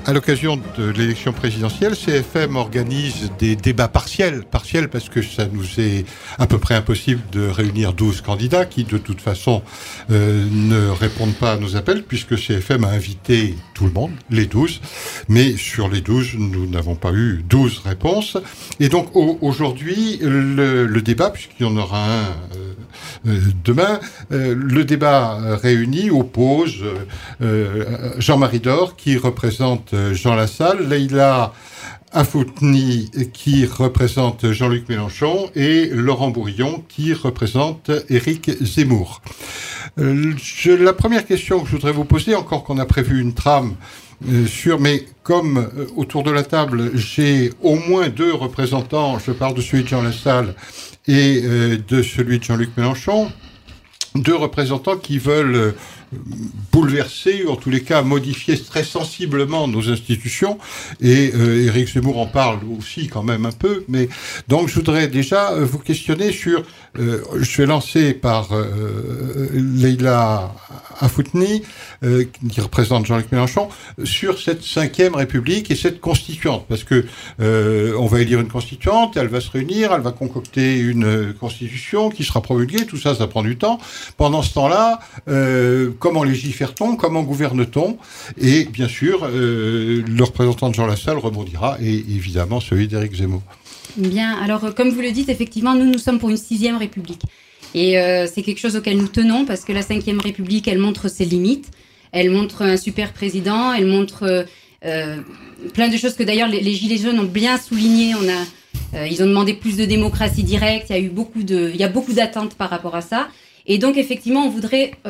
À l'occasion de l'élection présidentielle, CFM organise des débats partiels parce que ça nous est à peu près impossible de réunir 12 candidats qui, de toute façon, ne répondent pas à nos appels puisque CFM a invité tout le monde, les 12. Mais sur les 12, nous n'avons pas eu 12 réponses. Et donc, aujourd'hui, le débat, puisqu'il y en aura un demain, le débat réuni oppose Jean-Marie Dore, qui représente Jean Lassalle, Leïla Afouthni, qui représente Jean-Luc Mélenchon, et Laurent Bourillon, qui représente Éric Zemmour. La première question que je voudrais vous poser, encore qu'on a prévu une trame mais comme autour de la table, j'ai au moins 2 représentants, je parle de celui de Jean Lassalle et de celui de Jean-Luc Mélenchon, 2 représentants qui veulent bouleverser, ou en tous les cas modifier très sensiblement nos institutions, et Éric Zemmour en parle aussi quand même un peu, mais donc je voudrais déjà vous questionner sur, je vais lancer par Leïla Afouthni, qui représente Jean-Luc Mélenchon, sur cette 5e République et cette constituante, parce que on va élire une constituante, elle va se réunir, elle va concocter une constitution qui sera promulguée, tout ça, ça prend du temps. Pendant ce temps-là, comment légifère-t-on, comment gouverne-t-on? Et bien sûr, le représentant de Jean Lassalle rebondira, et évidemment celui d'Éric Zemmour. Bien, alors comme vous le dites, effectivement, nous sommes pour une 6e République. Et c'est quelque chose auquel nous tenons, parce que la 5e République, elle montre ses limites, elle montre un super président, elle montre plein de choses que d'ailleurs les Gilets jaunes ont bien souligné. Ils ont demandé plus de démocratie directe, il y a beaucoup d'attentes par rapport à ça. Et donc, effectivement, on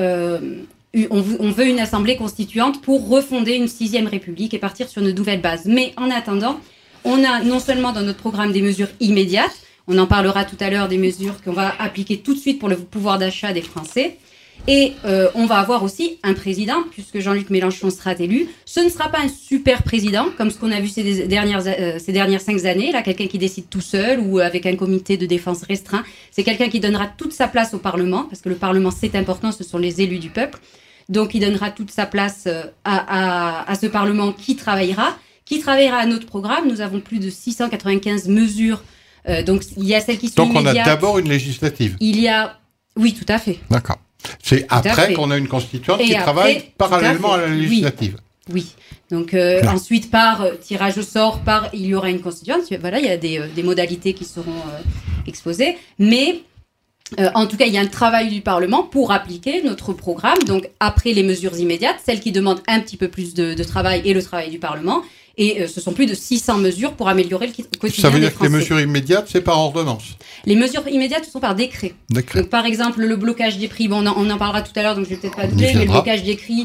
veut une assemblée constituante pour refonder une 6e République et partir sur une nouvelle base. Mais en attendant, on a non seulement dans notre programme des mesures immédiates, on en parlera tout à l'heure, des mesures qu'on va appliquer tout de suite pour le pouvoir d'achat des Français. Et on va avoir aussi un président, puisque Jean-Luc Mélenchon sera élu. Ce ne sera pas un super président, comme ce qu'on a vu ces dernières 5 années, là, quelqu'un qui décide tout seul ou avec un comité de défense restreint. C'est quelqu'un qui donnera toute sa place au Parlement, parce que le Parlement, c'est important, ce sont les élus du peuple. Donc, il donnera toute sa place à ce Parlement qui travaillera à notre programme. Nous avons plus de 695 mesures. Donc, il y a celles qui sont immédiates. Donc, on a d'abord une législative. Oui, tout à fait. D'accord. C'est après qu'on a une constituante qui travaille parallèlement à la législative. Oui. Donc ensuite, par tirage au sort, il y aura une constituante. Voilà, il y a des modalités qui seront exposées. Mais en tout cas, il y a un travail du Parlement pour appliquer notre programme. Donc après les mesures immédiates, celles qui demandent un petit peu plus de travail et le travail du Parlement. Et ce sont plus de 600 mesures pour améliorer le quotidien des Français. Ça veut dire que les mesures immédiates, c'est par ordonnance? Les mesures immédiates sont par décret. Donc, par exemple, le blocage des prix, on en parlera tout à l'heure, donc je ne vais peut-être pas doubler, mais le blocage des prix,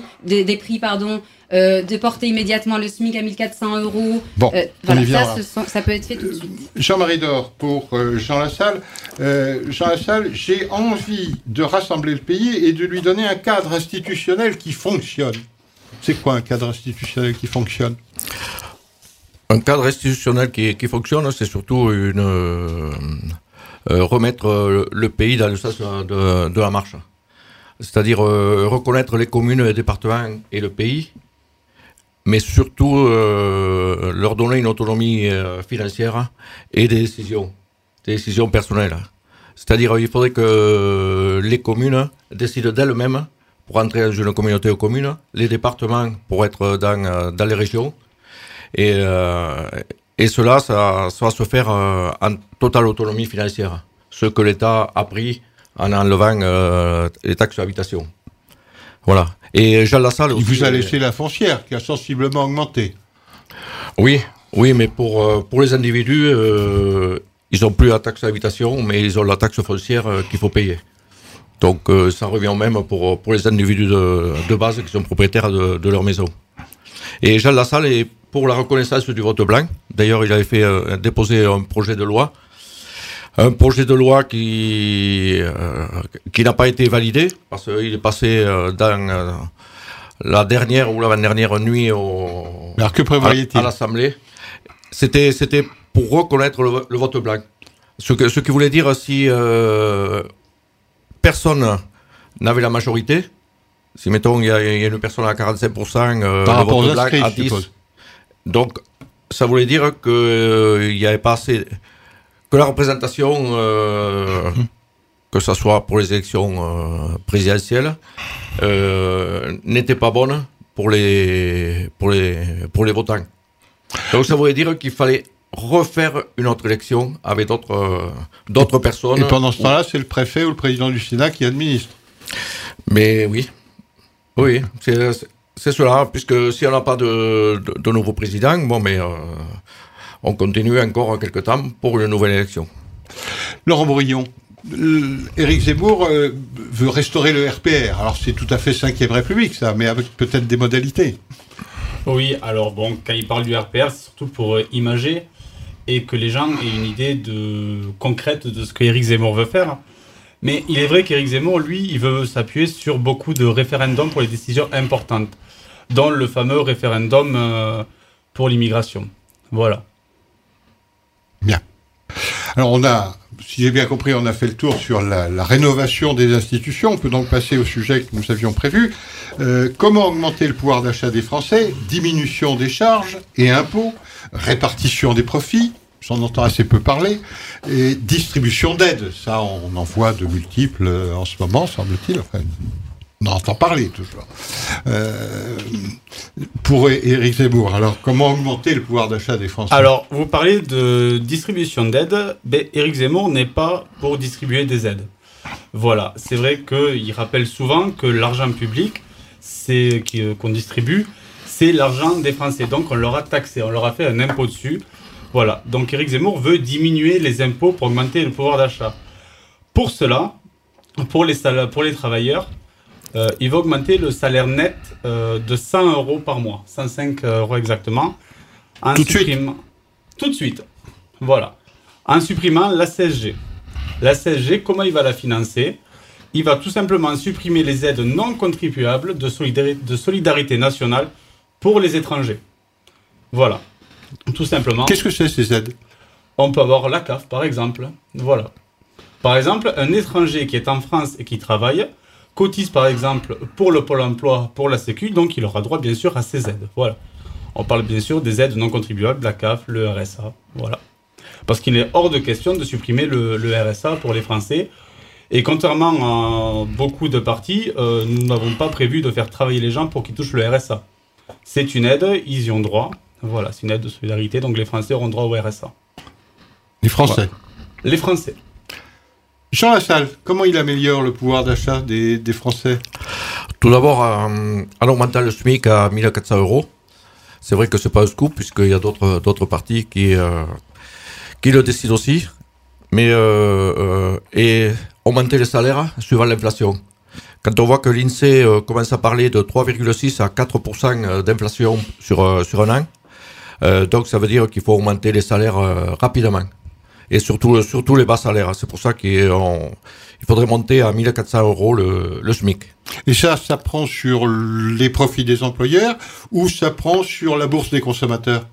de porter immédiatement le SMIC à 1 400 €. Bon, voilà, ça peut être fait tout de suite. Jean-Marie Dore, pour Jean Lassalle. Jean Lassalle, j'ai envie de rassembler le pays et de lui donner un cadre institutionnel qui fonctionne. C'est quoi un cadre institutionnel qui fonctionne? Un cadre institutionnel qui fonctionne, c'est surtout remettre le pays dans le sens de la marche. C'est-à-dire reconnaître les communes, les départements et le pays, mais surtout leur donner une autonomie financière et des décisions personnelles. C'est-à-dire il faudrait que les communes décident d'elles-mêmes pour entrer dans une communauté de communes, les départements pour être dans les régions, et cela, ça va se faire en totale autonomie financière, ce que l'État a pris en enlevant les taxes d'habitation. Voilà. Et Jean Lassalle aussi... Il vous a laissé la foncière, qui a sensiblement augmenté. Oui, mais pour les individus, ils n'ont plus la taxe d'habitation, mais ils ont la taxe foncière qu'il faut payer. Donc ça revient au même pour les individus de base qui sont propriétaires de leur maison. Et Jean Lassalle est pour la reconnaissance du vote blanc. D'ailleurs, il avait déposé un projet de loi. Un projet de loi qui n'a pas été validé, parce qu'il est passé dans la dernière ou l'avant-dernière nuit Alors que prévoyait-il à l'Assemblée. C'était pour reconnaître le vote blanc. Ce qui voulait dire si personne n'avait la majorité, si mettons il y a une personne à 45%, par le rapport vote aux blanc inscrits, à je 10, suppose. Donc, ça voulait dire qu'il n'y avait pas assez... Que la représentation, que ce soit pour les élections présidentielles, n'était pas bonne pour les votants. Donc, ça voulait dire qu'il fallait refaire une autre élection avec d'autres personnes. Et pendant ce temps-là, c'est le préfet ou le président du Sénat qui administre. Mais oui, c'est cela, puisque si on n'a pas de nouveau président, on continue encore quelques temps pour une nouvelle élection. Laurent Bourillon, Éric Zemmour veut restaurer le RPR. Alors c'est tout à fait 5e République, ça, mais avec peut-être des modalités. Oui, alors bon, quand il parle du RPR, c'est surtout pour imager et que les gens aient une idée concrète de ce qu'Éric Zemmour veut faire. Mais il est vrai qu'Éric Zemmour, lui, il veut s'appuyer sur beaucoup de référendums pour les décisions importantes, dont le fameux référendum pour l'immigration. Voilà. Bien. Alors si j'ai bien compris, on a fait le tour sur la rénovation des institutions. On peut donc passer au sujet que nous avions prévu. Comment augmenter le pouvoir d'achat des Français? Diminution des charges et impôts, répartition des profits, j'en entends assez peu parler, et distribution d'aides. Ça, on en voit de multiples en ce moment, semble-t-il. Enfin, on en entend parler toujours. Pour Éric Zemmour, alors comment augmenter le pouvoir d'achat des Français? Alors, vous parlez de distribution d'aides. Éric Zemmour n'est pas pour distribuer des aides. Voilà, c'est vrai qu'il rappelle souvent que l'argent public qu'on distribue, c'est l'argent des Français. Donc on leur a taxé, on leur a fait un impôt dessus. Voilà, donc Éric Zemmour veut diminuer les impôts pour augmenter le pouvoir d'achat. Pour cela, pour les travailleurs, il va augmenter le salaire net de 100 euros par mois, 105 euros exactement. Tout de suite. Voilà. En supprimant la CSG. La CSG, comment il va la financer? Il va tout simplement supprimer les aides non contribuables de solidarité nationale pour les étrangers. Voilà. Tout simplement. Qu'est-ce que c'est ces aides? On peut avoir la CAF, par exemple. Voilà. Par exemple, un étranger qui est en France et qui travaille cotise, par exemple, pour le Pôle emploi, pour la Sécu, donc il aura droit, bien sûr, à ces aides. Voilà. On parle, bien sûr, des aides non contribuables, la CAF, le RSA. Voilà. Parce qu'il est hors de question de supprimer le RSA pour les Français. Et contrairement à beaucoup de partis, nous n'avons pas prévu de faire travailler les gens pour qu'ils touchent le RSA. C'est une aide, ils y ont droit. Voilà, c'est une aide de solidarité, donc les Français auront droit au RSA. Les Français. Voilà. Les Français. Jean Lassalle, comment il améliore le pouvoir d'achat des Français? Tout d'abord, en augmentant le SMIC à 1 400 euros. C'est vrai que ce n'est pas un scoop, puisqu'il y a d'autres partis qui le décident aussi. Mais et augmenter les salaires suivant l'inflation. Quand on voit que l'INSEE commence à parler de 3,6 à 4% d'inflation sur un an, donc ça veut dire qu'il faut augmenter les salaires rapidement. Et surtout les bas salaires. C'est pour ça qu'il faudrait monter à 1 400 euros le SMIC. Et ça prend sur les profits des employeurs ou ça prend sur la bourse des consommateurs?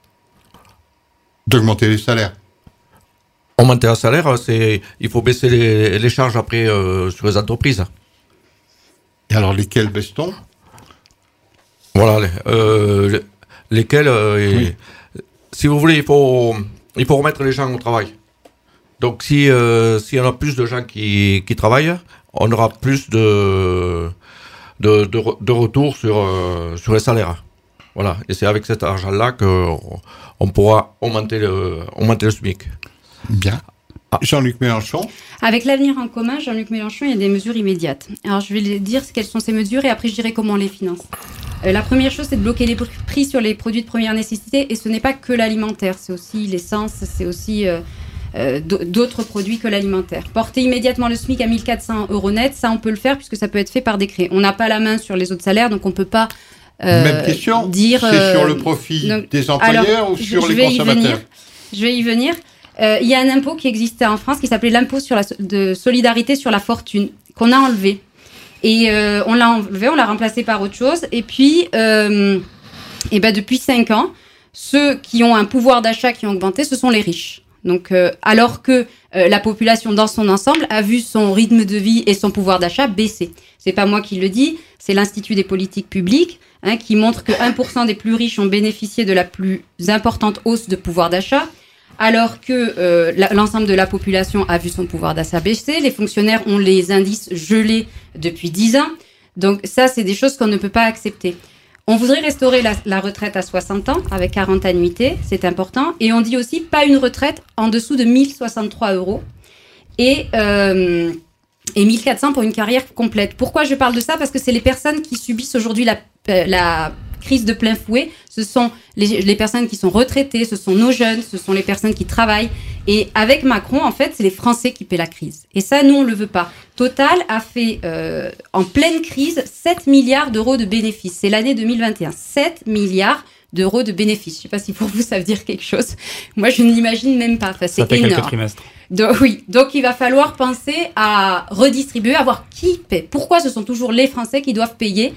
D'augmenter les salaires. Augmenter un salaire, il faut baisser les charges après sur les entreprises. Et alors, lesquelles baisse-t-on? Voilà, lesquelles, oui. Si vous voulez, il faut remettre les gens au travail. Donc, si on a plus de gens qui travaillent, on aura plus de retour sur les salaires. Voilà, et c'est avec cet argent-là qu'on pourra augmenter le SMIC. Bien. Jean-Luc Mélenchon. Avec l'avenir en commun, Jean-Luc Mélenchon, il y a des mesures immédiates. Alors, je vais dire quelles sont ces mesures et après, je dirai comment on les finance. La première chose, c'est de bloquer les prix sur les produits de première nécessité et ce n'est pas que l'alimentaire, c'est aussi l'essence, c'est aussi d'autres produits que l'alimentaire. Porter immédiatement le SMIC à 1 400 euros net, ça, on peut le faire puisque ça peut être fait par décret. On n'a pas la main sur les autres salaires, donc on ne peut pas même question, c'est sur le profit des employeurs ou sur les consommateurs? Je vais y venir. Il y a un impôt qui existait en France qui s'appelait l'impôt de solidarité sur la fortune, qu'on a enlevé. Et on l'a enlevé, on l'a remplacé par autre chose. Et puis, depuis 5 ans, ceux qui ont un pouvoir d'achat qui ont augmenté, ce sont les riches. Donc, alors que la population dans son ensemble a vu son rythme de vie et son pouvoir d'achat baisser. C'est pas moi qui le dis, c'est l'Institut des politiques publiques qui montre que 1% des plus riches ont bénéficié de la plus importante hausse de pouvoir d'achat, alors que l'ensemble de la population a vu son pouvoir d'achat baisser. Les fonctionnaires ont les indices gelés depuis 10 ans. Donc ça, c'est des choses qu'on ne peut pas accepter. On voudrait restaurer la retraite à 60 ans avec 40 annuités, c'est important. Et on dit aussi pas une retraite en dessous de 1063 € et 1400 pour une carrière complète. Pourquoi je parle de ça ? Parce que c'est les personnes qui subissent aujourd'hui la crise de plein fouet. Ce sont les personnes qui sont retraitées, ce sont nos jeunes, ce sont les personnes qui travaillent. Et avec Macron, en fait, c'est les Français qui paient la crise. Et ça, nous, on le veut pas. Total a fait, en pleine crise, 7 milliards d'euros de bénéfices. C'est l'année 2021. 7 milliards d'euros de bénéfices. Je sais pas si pour vous, ça veut dire quelque chose. Moi, je ne l'imagine même pas. Enfin, c'est énorme. Ça fait quelques trimestres. Donc il va falloir penser à redistribuer, à voir qui paie. Pourquoi ce sont toujours les Français qui doivent payer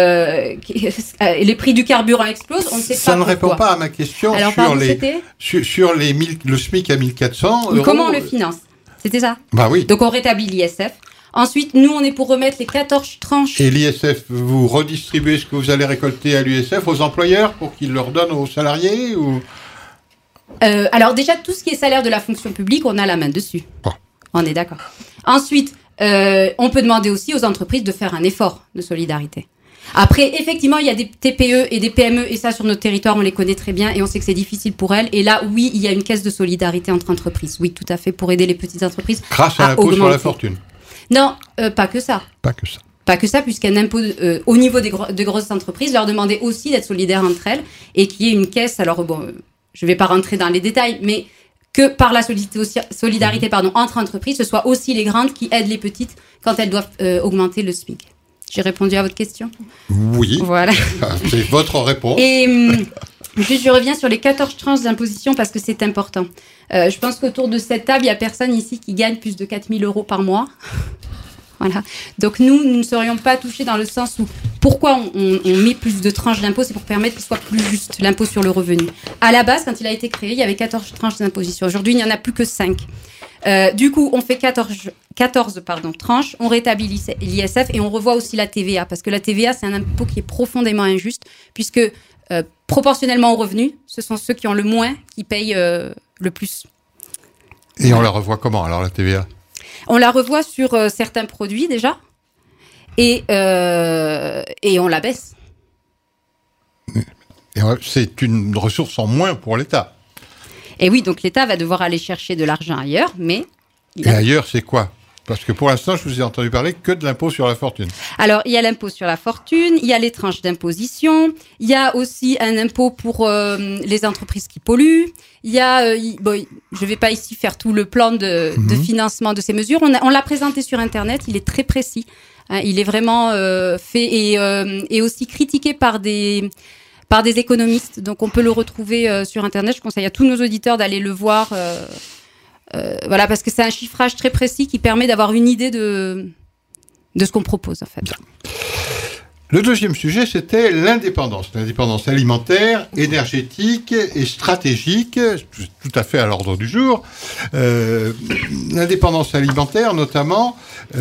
les prix du carburant explosent, on ne sait pas. Ça ne répond pas à ma question. Alors, sur le SMIC à 1400 €. Comment on le finance ? C'était ça ? Bah oui. Donc on rétablit l'ISF. Ensuite, nous, on est pour remettre les 14 tranches. Et l'ISF, vous redistribuez ce que vous allez récolter à l'USF aux employeurs pour qu'ils le redonnent aux salariés ou... Alors déjà, tout ce qui est salaire de la fonction publique, on a la main dessus. Oh. On est d'accord. Ensuite, on peut demander aussi aux entreprises de faire un effort de solidarité. Après, effectivement, il y a des TPE et des PME, et ça, sur notre territoire, on les connaît très bien, et on sait que c'est difficile pour elles. Et là, oui, il y a une caisse de solidarité entre entreprises. Oui, tout à fait, pour aider les petites entreprises. Grâce à l'impôt sur la fortune. Non, pas que ça. Pas que ça. Pas que ça, puisqu'un impôt au niveau de grosses entreprises leur demandait aussi d'être solidaires entre elles, et qu'il y ait une caisse. Alors, bon, je ne vais pas rentrer dans les détails, mais que par la solidarité entre entreprises, ce soit aussi les grandes qui aident les petites quand elles doivent augmenter le SMIC. J'ai répondu à votre question ? Oui. Voilà. C'est votre réponse. Et juste, je reviens sur les 14 tranches d'imposition parce que c'est important. Je pense qu'autour de cette table, il n'y a personne ici qui gagne plus de 4 000 € par mois. Voilà. Donc nous ne serions pas touchés dans le sens où pourquoi on met plus de tranches d'impôt, c'est pour permettre qu'il soit plus juste, l'impôt sur le revenu. À la base, quand il a été créé, il y avait 14 tranches d'imposition. Aujourd'hui, il n'y en a plus que 5. Du coup, on fait 14 tranches, on rétablit l'ISF et on revoit aussi la TVA, parce que la TVA, c'est un impôt qui est profondément injuste, puisque proportionnellement aux revenus, ce sont ceux qui ont le moins qui payent le plus. Et on la revoit comment, alors, la TVA ? On la revoit sur certains produits, déjà, et on la baisse. Et c'est une ressource en moins pour l'État. Et oui, donc l'État va devoir aller chercher de l'argent ailleurs, mais... Et ailleurs, c'est quoi ? Parce que pour l'instant, je vous ai entendu parler que de l'impôt sur la fortune. Alors, il y a l'impôt sur la fortune, il y a les tranches d'imposition, il y a aussi un impôt pour les entreprises qui polluent, il y a... je ne vais pas ici faire tout le plan de financement de ces mesures. On l'a présenté sur Internet, il est très précis. Hein, il est vraiment fait et aussi critiqué par des économistes. Donc, on peut le retrouver sur Internet. Je conseille à tous nos auditeurs d'aller le voir. Voilà, parce que c'est un chiffrage très précis qui permet d'avoir une idée de ce qu'on propose, en fait. Le deuxième sujet, c'était l'indépendance alimentaire, énergétique et stratégique, tout à fait à l'ordre du jour. L'indépendance alimentaire, notamment,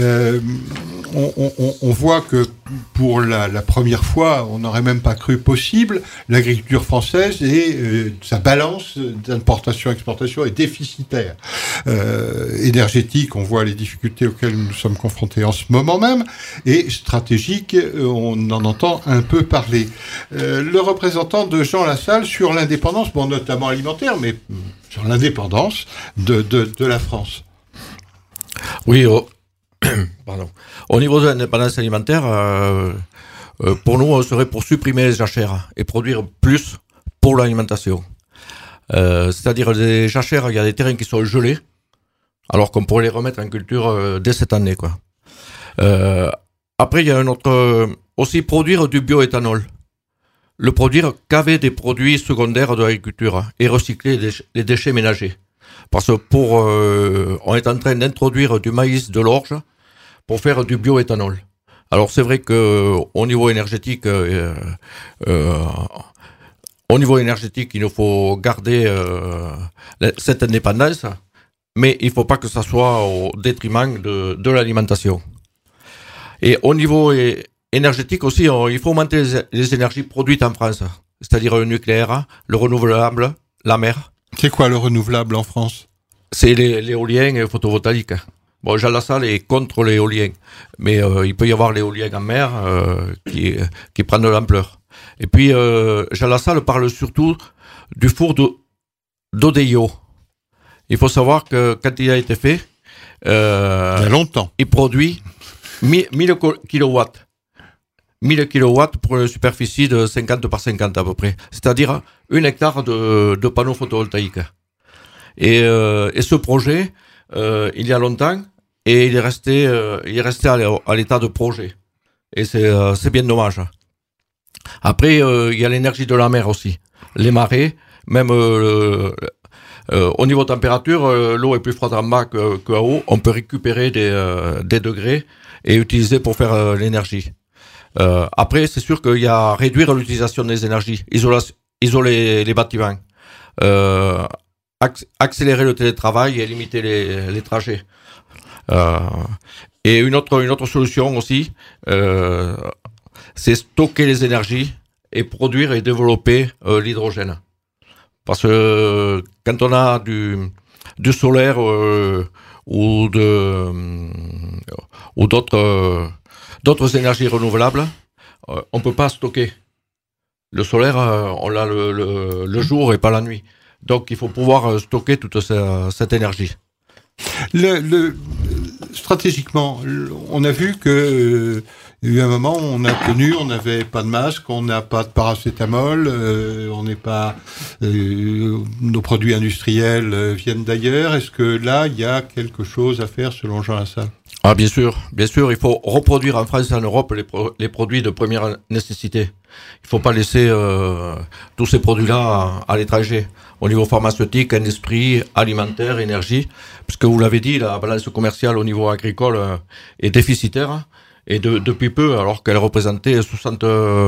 on voit que pour la première fois, on n'aurait même pas cru possible, l'agriculture française et sa balance d'importation-exportation est déficitaire. Énergétique, on voit les difficultés auxquelles nous sommes confrontés en ce moment même, et stratégique, on en entend un peu parler. Le représentant de Jean Lassalle sur l'indépendance, bon, notamment alimentaire, mais sur l'indépendance de la France. Oui, pardon. Au niveau de l'indépendance alimentaire, pour nous, on serait pour supprimer les jachères et produire plus pour l'alimentation. C'est-à-dire des jachères, il y a des terrains qui sont gelés, alors qu'on pourrait les remettre en culture dès cette année, quoi. Après, il y a un autre... aussi produire du bioéthanol. Le produire qu'avec des produits secondaires de l'agriculture et recycler les déchets ménagers. Parce que on est en train d'introduire du maïs de l'orge pour faire du bioéthanol. Alors c'est vrai que au niveau énergétique, au niveau énergétique, il nous faut garder cette indépendance, mais il ne faut pas que ça soit au détriment de l'alimentation. Et au niveau énergétique aussi, il faut augmenter les énergies produites en France, c'est-à-dire le nucléaire, le renouvelable, la mer. C'est quoi le renouvelable en France? C'est l'éolien et le photovoltaïque. Bon, Jean Lassalle est contre l'éolien, mais il peut y avoir l'éolien en mer qui prend de l'ampleur. Et puis, Jean Lassalle parle surtout du four d'Odeillo. Il faut savoir que quand il a été fait, il y a longtemps. Il produit 1000 kilowatts. 1000 kilowatts pour une superficie de 50 par 50 à peu près. C'est-à-dire 1 hectare de panneaux photovoltaïques. Et ce projet, il y a longtemps, et il est resté à l'état de projet. Et c'est bien dommage. Après, il y a l'énergie de la mer aussi. Les marées, même au niveau température, l'eau est plus froide en bas qu'en haut. On peut récupérer des degrés et utiliser pour faire l'énergie. Après, c'est sûr qu'il y a réduire l'utilisation des énergies, isoler les bâtiments, accélérer le télétravail et limiter les trajets. Et une autre solution aussi, c'est stocker les énergies et produire et développer l'hydrogène. Parce que quand on a du solaire ou d'autres énergies renouvelables, on peut pas stocker. Le solaire, on l'a le jour et pas la nuit. Donc il faut pouvoir stocker toute cette énergie. Stratégiquement, on a vu que il y a eu un moment où on n'avait pas de masque, on n'a pas de paracétamol, nos produits industriels viennent d'ailleurs. Est-ce que là, il y a quelque chose à faire selon Jean Lassalle? Ah, bien sûr, il faut reproduire en France et en Europe les produits de première nécessité. Il ne faut pas laisser tous ces produits-là à l'étranger. Au niveau pharmaceutique, industrie, alimentaire, énergie, puisque vous l'avez dit, la balance commerciale au niveau agricole est déficitaire, et depuis peu, alors qu'elle représentait 60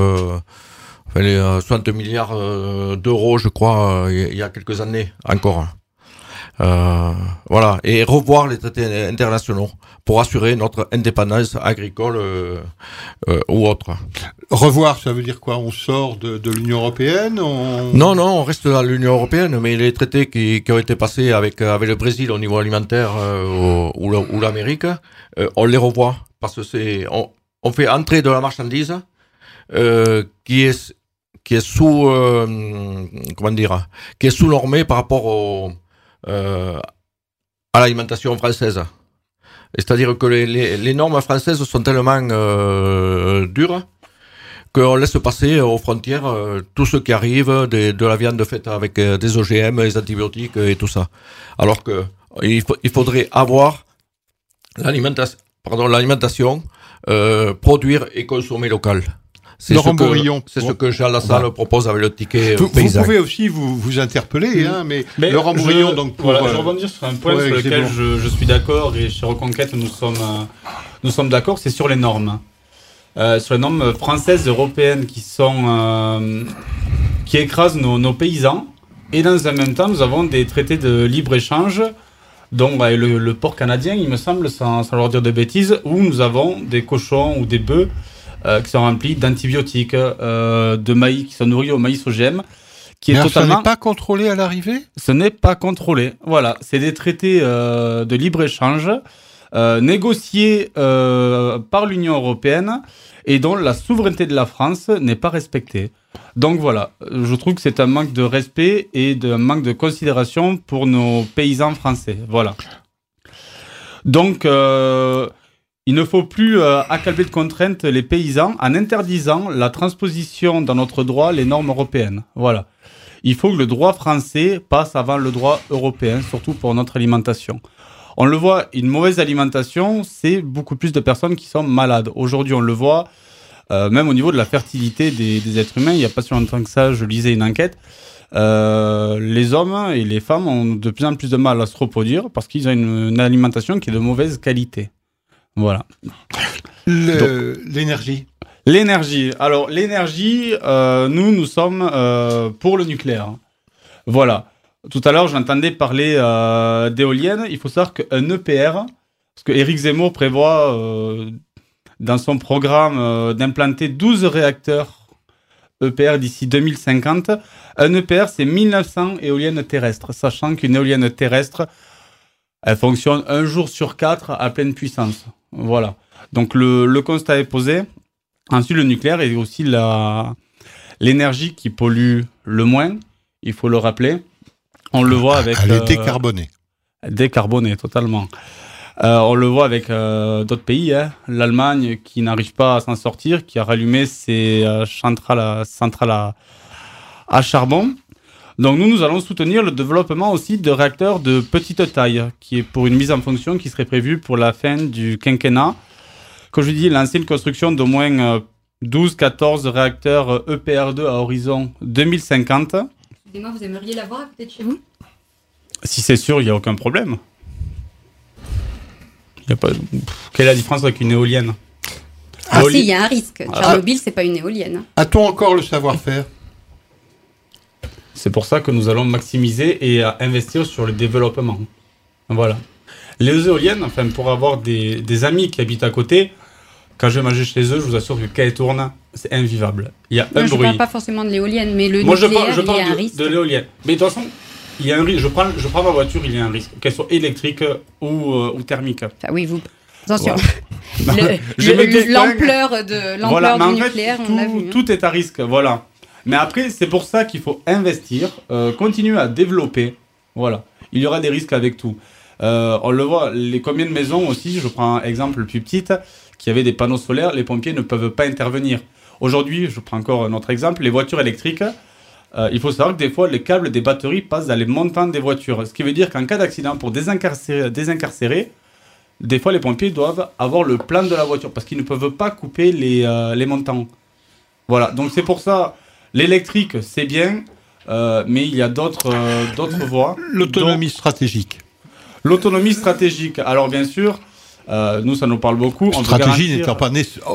milliards d'euros, je crois, il y a quelques années encore. Voilà, et revoir les traités internationaux pour assurer notre indépendance agricole ou autre. Revoir, ça veut dire quoi? On sort de l'Union européenne? Non, on reste dans l'Union européenne, mais les traités qui ont été passés avec le Brésil au niveau alimentaire ou l'Amérique, on les revoit, parce que on fait entrer de la marchandise qui est sous qui est sous-normée par rapport à l'alimentation française. C'est-à-dire que les normes françaises sont tellement dures qu'on laisse passer aux frontières tout ce qui arrive, de la viande faite avec des OGM, des antibiotiques et tout ça. Alors que il faudrait avoir l'alimentation, produire et consommer local. C'est ce que Jean Lassalle propose avec le ticket paysan. Vous pouvez aussi vous interpeller, mais Laurent Bourillon, donc je rebondir sur un point sur lequel je suis d'accord, et chez Reconquête nous sommes d'accord, c'est sur les normes. Sur les normes françaises, européennes qui écrasent nos paysans, et dans un même temps nous avons des traités de libre-échange, dont le porc canadien, il me semble, sans leur dire de bêtises, où nous avons des cochons ou des bœufs qui sont remplis d'antibiotiques, de maïs, qui sont nourris au maïs OGM, qui est totalement... Ce n'est pas contrôlé à l'arrivée? Ce n'est pas contrôlé. Voilà, c'est des traités de libre-échange négociés par l'Union européenne et dont la souveraineté de la France n'est pas respectée. Donc voilà, je trouve que c'est un manque de respect et un manque de considération pour nos paysans français. Voilà. Donc... il ne faut plus accabler de contraintes les paysans en interdisant la transposition dans notre droit les normes européennes. Voilà. Il faut que le droit français passe avant le droit européen, surtout pour notre alimentation. On le voit, une mauvaise alimentation, c'est beaucoup plus de personnes qui sont malades. Aujourd'hui, on le voit, même au niveau de la fertilité des êtres humains. Il n'y a pas si longtemps que ça, je lisais une enquête. Les hommes et les femmes ont de plus en plus de mal à se reproduire parce qu'ils ont une alimentation qui est de mauvaise qualité. Voilà. L'énergie. L'énergie. Alors, l'énergie, nous sommes pour le nucléaire. Voilà. Tout à l'heure, j'entendais parler d'éoliennes. Il faut savoir qu'un EPR, parce que Éric Zemmour prévoit dans son programme d'implanter 12 réacteurs EPR d'ici 2050. Un EPR, c'est 1900 éoliennes terrestres, sachant qu'une éolienne terrestre, elle fonctionne 1 jour sur 4 à pleine puissance. Voilà. Donc, le constat est posé. Ensuite, le nucléaire est aussi l'énergie qui pollue le moins, il faut le rappeler. On le voit avec... Elle est décarbonée. Décarbonée, totalement. On le voit avec d'autres pays. Hein. L'Allemagne qui n'arrive pas à s'en sortir, qui a rallumé ses centrales à charbon. Donc nous allons soutenir le développement aussi de réacteurs de petite taille, qui est pour une mise en fonction qui serait prévue pour la fin du quinquennat. Comme je dis, lancer une construction d'au moins 12-14 réacteurs EPR2 à horizon 2050. Excusez-moi, vous aimeriez l'avoir peut-être chez vous ? Si c'est sûr, il n'y a aucun problème. Y a pas... Quelle est la différence avec une éolienne ? Si, il y a un risque. Tchernobyl, c'est pas une éolienne. A-t-on encore le savoir-faire ? C'est pour ça que nous allons maximiser et investir sur le développement. Voilà. Les éoliennes, enfin, pour avoir des amis qui habitent à côté, quand je vais manger chez eux, je vous assure que quand elles tournent, c'est invivable. Il y a un bruit. Je ne parle pas forcément de l'éolienne, mais le Moi, nucléaire, je parle il y a un risque. de l'éolienne. Mais de toute façon, il y a un risque. Je prends ma voiture, il y a un risque. Qu'elle soit électrique ou thermique. Enfin, oui, vous... Attention. Voilà. L'ampleur du nucléaire, on l'a vu. Tout est à risque, voilà. Mais après, c'est pour ça qu'il faut investir, continuer à développer. Voilà. Il y aura des risques avec tout. On le voit, combien de maisons aussi, je prends un exemple plus petit, qui avaient des panneaux solaires, les pompiers ne peuvent pas intervenir. Aujourd'hui, je prends encore un autre exemple, les voitures électriques, il faut savoir que des fois, les câbles des batteries passent dans les montants des voitures. Ce qui veut dire qu'en cas d'accident, pour désincarcérer, des fois, les pompiers doivent avoir le plan de la voiture, parce qu'ils ne peuvent pas couper les montants. Voilà, donc c'est pour ça, l'électrique, c'est bien, mais il y a d'autres voies. L'autonomie stratégique. L'autonomie stratégique. Alors bien sûr, nous ça nous parle beaucoup. Stratégie n'étant pas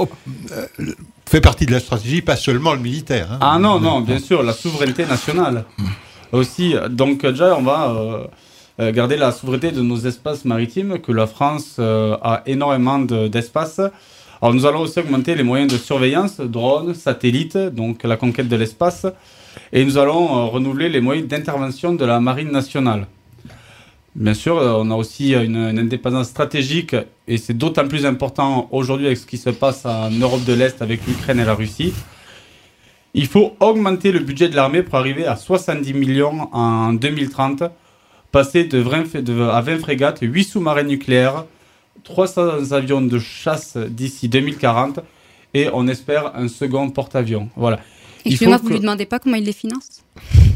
fait partie de la stratégie, pas seulement le militaire. Hein. Ah non, bien sûr, la souveraineté nationale aussi. Donc déjà, on va garder la souveraineté de nos espaces maritimes, que la France a énormément d'espace. Alors nous allons aussi augmenter les moyens de surveillance, drones, satellites, donc la conquête de l'espace. Et nous allons renouveler les moyens d'intervention de la marine nationale. Bien sûr, on a aussi une indépendance stratégique et c'est d'autant plus important aujourd'hui avec ce qui se passe en Europe de l'Est avec l'Ukraine et la Russie. Il faut augmenter le budget de l'armée pour arriver à 70 millions en 2030, passer à 20 frégates, 8 sous-marins nucléaires, 300 avions de chasse d'ici 2040 et on espère un second porte-avions. Voilà. Excusez-moi, vous ne lui demandez pas comment il les finance ?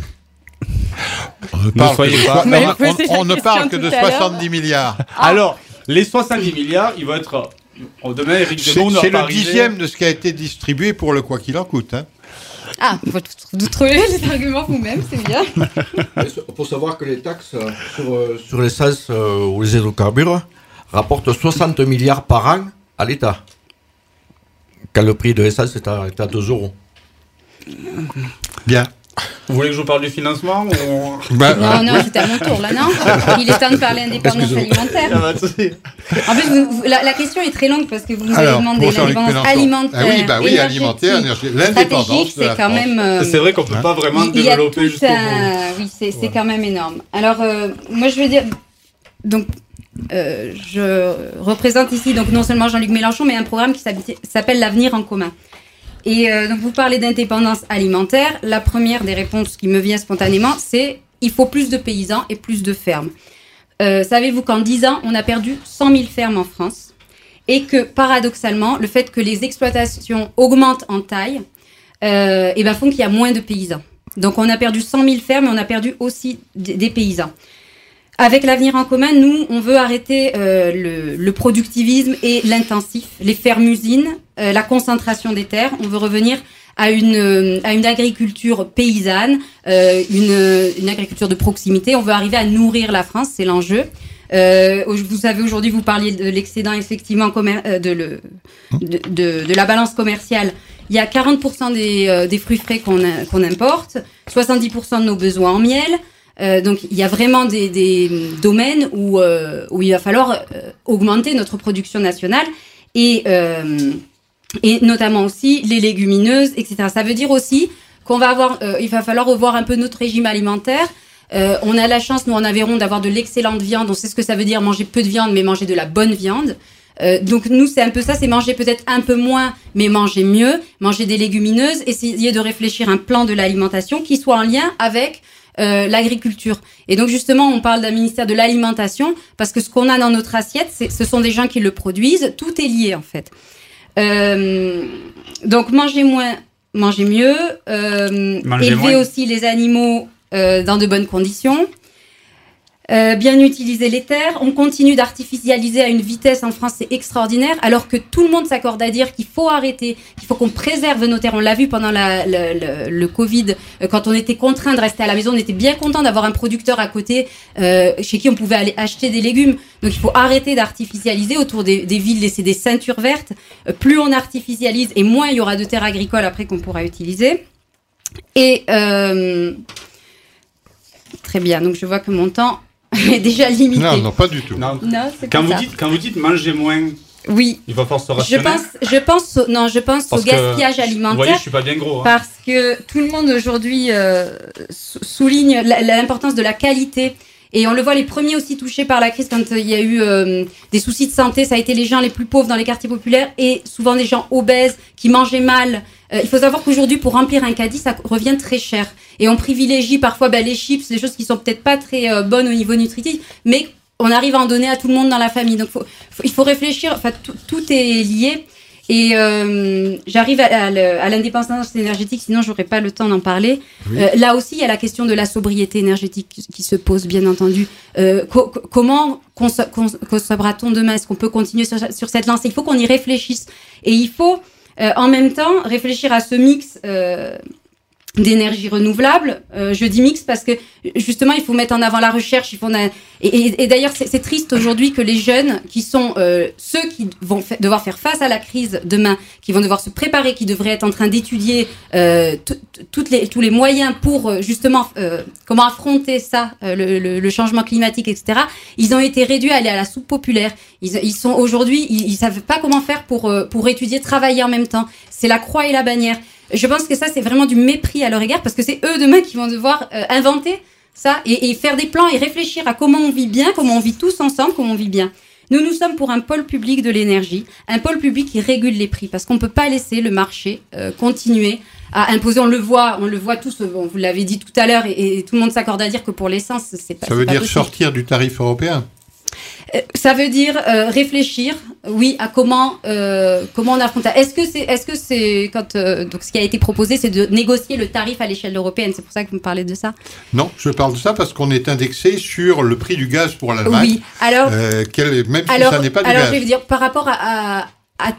On ne parle que de 70 milliards. Alors, les 70 milliards, ils vont être... Demain, Éric Zemmour c'est le dixième de ce qui a été distribué pour le quoi qu'il en coûte. Hein. Ah, vous trouvez les arguments vous-même, c'est bien. Il faut savoir que les taxes sur l'essence ou les hydrocarbures rapportent 60 milliards par an à l'État. Quand le prix de l'essence est à 2 €. Bien. Vous voulez que je vous parle du financement ou... Non, c'était à mon tour, là, non ? Il est temps de parler indépendance alimentaire. En plus, la question est très longue parce que vous nous avez demandé l'indépendance alimentaire. Ah oui, alimentaire, l'indépendance c'est quand même... c'est vrai qu'on ne peut pas vraiment développer jusqu'au bout. Oui, c'est quand même énorme. Alors, moi, je veux dire... Donc, je représente ici donc non seulement Jean-Luc Mélenchon, mais un programme qui s'appelle l'Avenir en commun. Et donc vous parlez d'indépendance alimentaire. La première des réponses qui me vient spontanément, c'est il faut plus de paysans et plus de fermes. Savez-vous qu'en 10 ans, on a perdu 100 000 fermes en France et que paradoxalement, le fait que les exploitations augmentent en taille font qu'il y a moins de paysans. Donc on a perdu 100 000 fermes et on a perdu aussi des paysans. Avec l'Avenir en commun, nous, on veut arrêter le productivisme et l'intensif, les fermes-usines, la concentration des terres. On veut revenir à une agriculture paysanne, une agriculture de proximité. On veut arriver à nourrir la France, c'est l'enjeu. Vous savez, aujourd'hui, vous parliez de l'excédent effectivement de la balance commerciale. Il y a 40% des fruits frais qu'on importe, 70% de nos besoins en miel. Donc il y a vraiment des domaines où il va falloir augmenter notre production nationale et notamment aussi les légumineuses, etc. Ça veut dire aussi qu'on va il va falloir revoir un peu notre régime alimentaire. On a la chance, nous en Aveyron, d'avoir de l'excellente viande. On sait ce que ça veut dire manger peu de viande, mais manger de la bonne viande. Donc nous, c'est un peu ça, c'est manger peut-être un peu moins, mais manger mieux, manger des légumineuses, essayer de réfléchir un plan de l'alimentation qui soit en lien avec l'agriculture. Et donc justement, on parle d'un ministère de l'alimentation parce que ce qu'on a dans notre assiette, ce sont des gens qui le produisent. Tout est lié en fait. Donc manger moins, manger mieux, élever aussi les animaux dans de bonnes conditions. Bien utiliser les terres. On continue d'artificialiser à une vitesse en France, c'est extraordinaire, alors que tout le monde s'accorde à dire qu'il faut arrêter, qu'il faut qu'on préserve nos terres. On l'a vu pendant le Covid, quand on était contraint de rester à la maison, on était bien content d'avoir un producteur à côté chez qui on pouvait aller acheter des légumes. Donc il faut arrêter d'artificialiser autour des villes, laisser des ceintures vertes. Plus on artificialise et moins il y aura de terres agricoles après qu'on pourra utiliser. Et très bien, donc je vois que mon temps est déjà limité. Non, pas du tout. Non, c'est quand pas vous dites manger moins, oui. Il va falloir se rationner. Je pense au gaspillage alimentaire. Vous voyez, je suis pas bien gros. Parce que tout le monde aujourd'hui souligne l'importance de la qualité. Et on le voit, les premiers aussi touchés par la crise quand il y a eu des soucis de santé, ça a été les gens les plus pauvres dans les quartiers populaires et souvent des gens obèses qui mangeaient mal. Il faut savoir qu'aujourd'hui, pour remplir un caddie, ça revient très cher. Et on privilégie parfois les chips, des choses qui sont peut-être pas très bonnes au niveau nutritif, mais on arrive à en donner à tout le monde dans la famille. Donc il faut réfléchir, enfin tout est lié. Et j'arrive à l'indépendance énergétique, sinon j'aurais pas le temps d'en parler. Oui. Là aussi, il y a la question de la sobriété énergétique qui se pose, bien entendu. Comment consommera-t-on demain? Est-ce qu'on peut continuer sur cette lancée? Il faut qu'on y réfléchisse. Et il faut, en même temps, réfléchir à ce mix d'énergie renouvelable. Je dis mix parce que justement il faut mettre en avant la recherche. Et d'ailleurs c'est triste aujourd'hui que les jeunes qui sont ceux qui vont devoir faire face à la crise demain, qui vont devoir se préparer, qui devraient être en train d'étudier tous les moyens pour justement comment affronter ça, le changement climatique, etc. Ils ont été réduits à aller à la soupe populaire. Ils sont aujourd'hui, ils savent pas comment faire pour étudier, travailler en même temps. C'est la croix et la bannière. Je pense que ça, c'est vraiment du mépris à leur égard parce que c'est eux demain qui vont devoir inventer ça et faire des plans et réfléchir à comment on vit bien, comment on vit tous ensemble, comment on vit bien. Nous sommes pour un pôle public de l'énergie, un pôle public qui régule les prix parce qu'on ne peut pas laisser le marché continuer à imposer. On le voit tous, bon, vous l'avez dit tout à l'heure et tout le monde s'accorde à dire que pour l'essence, c'est pas possible. Ça veut dire sortir du tarif européen? Ça veut dire réfléchir, oui, à comment on affronte ça. Est-ce que c'est quand donc ce qui a été proposé, c'est de négocier le tarif à l'échelle européenne. C'est pour ça que vous me parlez de ça. Non, je parle de ça parce qu'on est indexé sur le prix du gaz pour l'Allemagne. Oui. Alors, même si ça n'est pas du gaz. Alors je vais vous dire par rapport à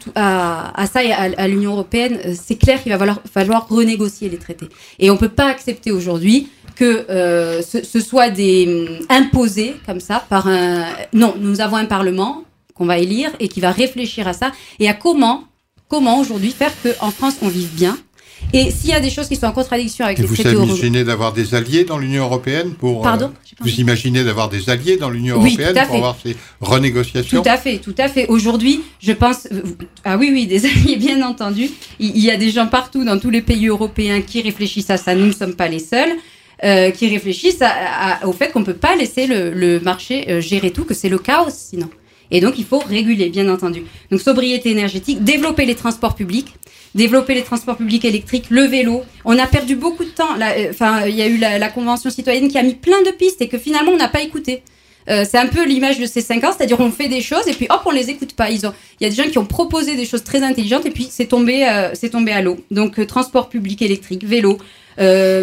ça et à l'Union européenne, c'est clair qu'il va falloir renégocier les traités. Et on peut pas accepter aujourd'hui que ce soit imposé comme ça par un... Non, nous avons un Parlement qu'on va élire et qui va réfléchir à ça et à comment aujourd'hui faire qu'en France on vive bien. Et s'il y a des choses qui sont en contradiction avec les traités européens... Vous imaginez d'avoir des alliés dans l'Union européenne pour... Pardon vous imaginez d'avoir des alliés dans l'Union européenne pour avoir ces renégociations? Tout à fait. Aujourd'hui, je pense... Ah oui, des alliés, bien entendu. Il y a des gens partout dans tous les pays européens qui réfléchissent à ça. Nous ne sommes pas les seuls. Qui réfléchissent au fait qu'on ne peut pas laisser le marché gérer tout, que c'est le chaos sinon. Et donc, il faut réguler, bien entendu. Donc, sobriété énergétique, développer les transports publics électriques, le vélo. On a perdu beaucoup de temps. Il y a eu la Convention citoyenne qui a mis plein de pistes et que finalement, on n'a pas écouté. C'est un peu l'image de ces 5 ans, c'est-à-dire on fait des choses et puis hop, on les écoute pas. Il y a des gens qui ont proposé des choses très intelligentes et puis c'est tombé à l'eau. Donc, transport public électrique, vélo.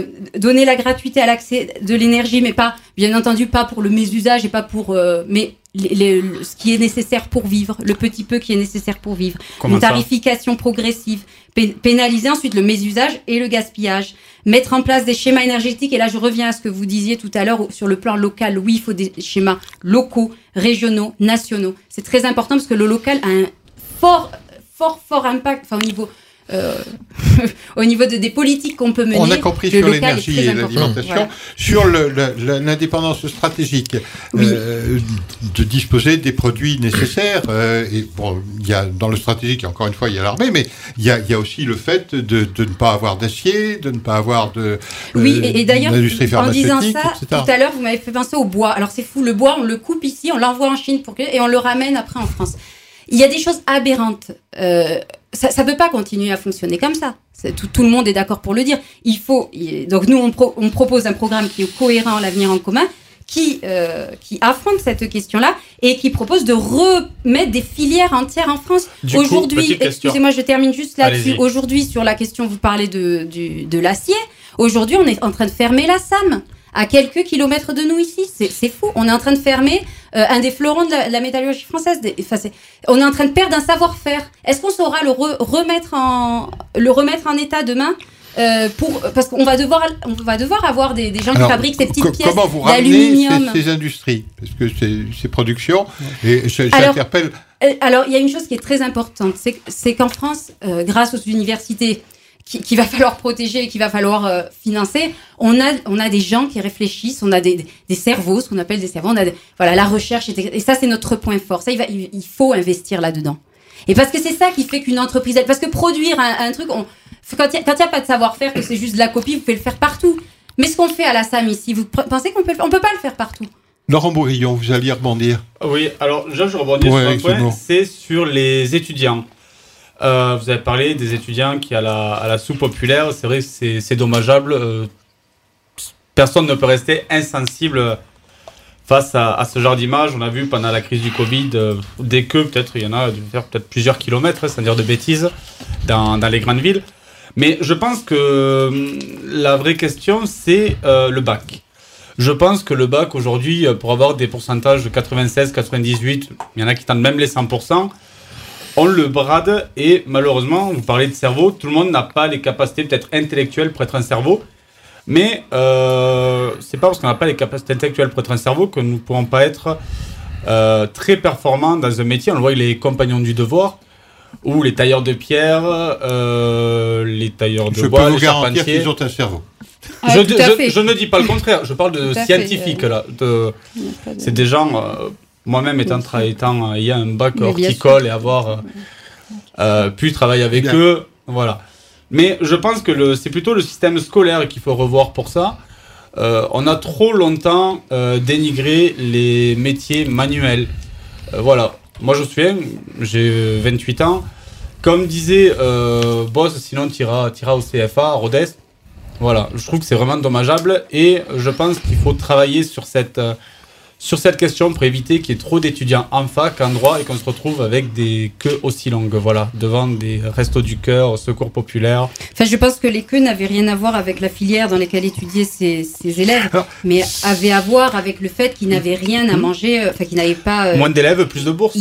Donner la gratuité à l'accès de l'énergie, mais pas, bien entendu, pas pour le mésusage et pas pour, mais ce qui est nécessaire pour vivre, le petit peu qui est nécessaire pour vivre. Comment Une tarification progressive, pénaliser ensuite le mésusage et le gaspillage, mettre en place des schémas énergétiques, et là je reviens à ce que vous disiez tout à l'heure sur le plan local. Oui, il faut des schémas locaux, régionaux, nationaux. C'est très important parce que le local a un fort impact, enfin au niveau des politiques qu'on peut mener. On a compris sur l'énergie et l'alimentation, voilà. Sur l'indépendance stratégique, de disposer des produits nécessaires. Et bon, il y a dans le stratégique, encore une fois, il y a l'armée, mais il y a aussi le fait de ne pas avoir d'acier, de ne pas avoir et d'ailleurs, en disant ça, etc. Tout à l'heure, vous m'avez fait penser au bois. Alors c'est fou, le bois, on le coupe ici, on l'envoie en Chine et on le ramène après en France. Il y a des choses aberrantes. Ça peut pas continuer à fonctionner comme ça. Tout le monde est d'accord pour le dire. Donc nous, on propose un programme qui est cohérent, l'avenir en commun, qui affronte cette question-là et qui propose de remettre des filières entières en France. Aujourd'hui, excusez-moi, je termine juste là-dessus. Allez-y. Aujourd'hui, sur la question, vous parlez de l'acier. Aujourd'hui, on est en train de fermer la SAM. À quelques kilomètres de nous ici, c'est fou. On est en train de fermer un des fleurons de la métallurgie française. On est en train de perdre un savoir-faire. Est-ce qu'on saura le remettre en état demain parce qu'on va devoir avoir des gens qui fabriquent ces petites pièces comment vous d'aluminium. ramenez ces industries, parce que ces productions, et j'interpelle. Alors, il y a une chose qui est très importante, c'est qu'en France, grâce aux universités qu'il va falloir protéger et qu'il va falloir financer, on a des gens qui réfléchissent, on a des cerveaux, ce qu'on appelle des cerveaux, la recherche, et ça c'est notre point fort. Ça, il faut investir là-dedans. Et parce que c'est ça qui fait qu'une entreprise, parce que produire un truc, quand il y a pas de savoir-faire, que c'est juste de la copie, vous pouvez le faire partout. Mais ce qu'on fait à la SAM ici, vous pensez on peut pas le faire partout? Laurent Bourillon, vous alliez rebondir. Oui, alors déjà je rebondis sur un point, c'est sur les étudiants. Vous avez parlé des étudiants qui à la soupe populaire. C'est vrai que c'est dommageable. Personne ne peut rester insensible face à ce genre d'image. On a vu pendant la crise du Covid, dès que peut-être il y en a de faire peut-être plusieurs kilomètres, sans dire de bêtises, dans les grandes villes. Mais je pense que la vraie question, c'est le bac. Je pense que le bac aujourd'hui, pour avoir des pourcentages de 96, 98, il y en a qui tentent même les 100%. On le brade et malheureusement, vous parlez de cerveau, tout le monde n'a pas les capacités peut-être intellectuelles pour être un cerveau. Mais c'est pas parce qu'on n'a pas les capacités intellectuelles pour être un cerveau que nous ne pourrons pas être très performants dans un métier. On le voit avec les compagnons du devoir ou les tailleurs de pierre, les tailleurs de bois, les charpentiers. Je peux vous garantir qu'ils ont un cerveau. Je ne dis pas le contraire, je parle de scientifiques là. C'est des gens... Moi-même ayant un bac horticole et avoir pu travailler avec eux, voilà. Mais je pense que c'est plutôt le système scolaire qu'il faut revoir pour ça. On a trop longtemps dénigré les métiers manuels. Voilà. Moi, j'ai 28 ans. Comme disait Boss, sinon t'iras au CFA, à Rodez. Voilà. Je trouve que c'est vraiment dommageable et je pense qu'il faut travailler sur cette question pour éviter qu'il y ait trop d'étudiants en fac, en droit, et qu'on se retrouve avec des queues aussi longues, voilà, devant des restos du cœur, secours populaire. Enfin, je pense que les queues n'avaient rien à voir avec la filière dans laquelle étudiaient ces élèves, mais avaient à voir avec le fait qu'ils n'avaient rien à manger, enfin qu'ils n'avaient pas... Moins d'élèves, plus de bourses.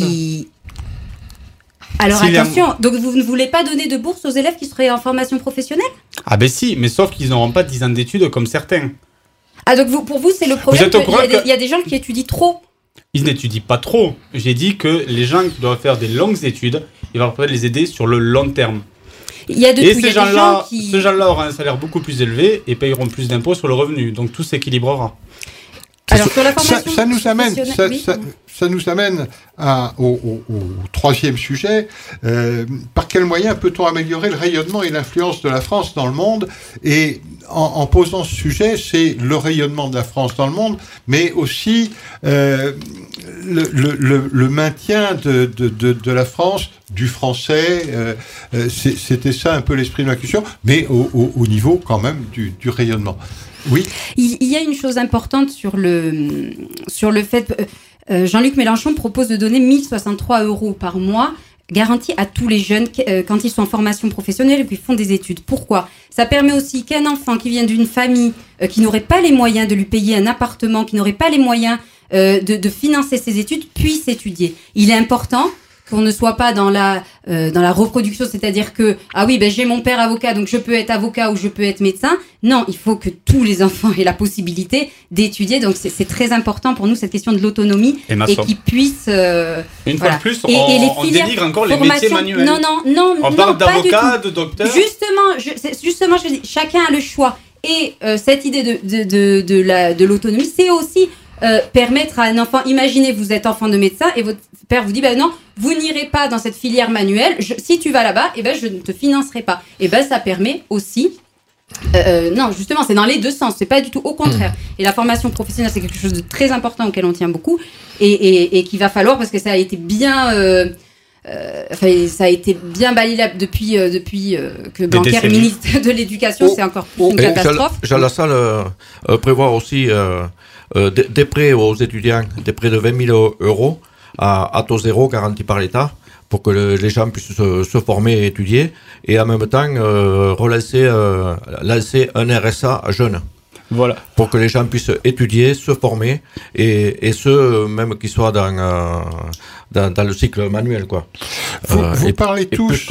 Alors attention, donc vous ne voulez pas donner de bourse aux élèves qui seraient en formation professionnelle? Ah ben si, mais sauf qu'ils n'auront pas 10 ans d'études comme certains. Ah donc pour vous c'est le problème, il y a des gens qui étudient trop. Ils n'étudient pas trop. J'ai dit que les gens qui doivent faire des longues études, il va falloir les aider sur le long terme. Il y a de et tout. Ces gens-là auront un salaire beaucoup plus élevé et payeront plus d'impôts sur le revenu. Donc tout s'équilibrera. Alors, sur la formation ça nous amène au troisième sujet. Par quel moyen peut-on améliorer le rayonnement et l'influence de la France dans le monde? Et en posant ce sujet, c'est le rayonnement de la France dans le monde, mais aussi le maintien de la France, du français. C'était ça un peu l'esprit de ma question, mais au niveau quand même du rayonnement. Oui. Il y a une chose importante sur le fait. Jean-Luc Mélenchon propose de donner 1 063 € par mois garantis à tous les jeunes quand ils sont en formation professionnelle et qu'ils font des études. Pourquoi? Ça permet aussi qu'un enfant qui vient d'une famille qui n'aurait pas les moyens de lui payer un appartement, qui n'aurait pas les moyens de financer ses études puisse étudier. Il est important qu'on ne soit pas dans la reproduction, c'est-à-dire que j'ai mon père avocat, donc je peux être avocat ou je peux être médecin. Non, il faut que tous les enfants aient la possibilité d'étudier. Donc c'est très important pour nous cette question de l'autonomie et qu'ils puissent. Une fois de plus, on dénigre encore les métiers manuels. Non, on parle d'avocat, de docteur. Justement, je dis, chacun a le choix. Et cette idée de l'autonomie, c'est aussi permettre à un enfant, imaginez vous êtes enfant de médecin et votre père vous dit non, vous n'irez pas dans cette filière manuelle, si tu vas là-bas, je ne te financerai pas. Ça permet aussi non, justement, c'est dans les deux sens, c'est pas du tout au contraire. Et la formation professionnelle, c'est quelque chose de très important auquel on tient beaucoup et qu'il va falloir, parce que ça a été bien balayé depuis que Blanquer est ministre de l'Éducation, c'est encore plus une catastrophe. Jean Lassalle prévoit aussi des prêts aux étudiants, des prêts de 20 000 euros à taux zéro garantis par l'État pour que les gens puissent se former et étudier, et en même temps lancer un RSA jeune. Voilà. Pour que les gens puissent étudier, se former, et ceux même qui soient dans le cycle manuel, quoi. Vous parlez tous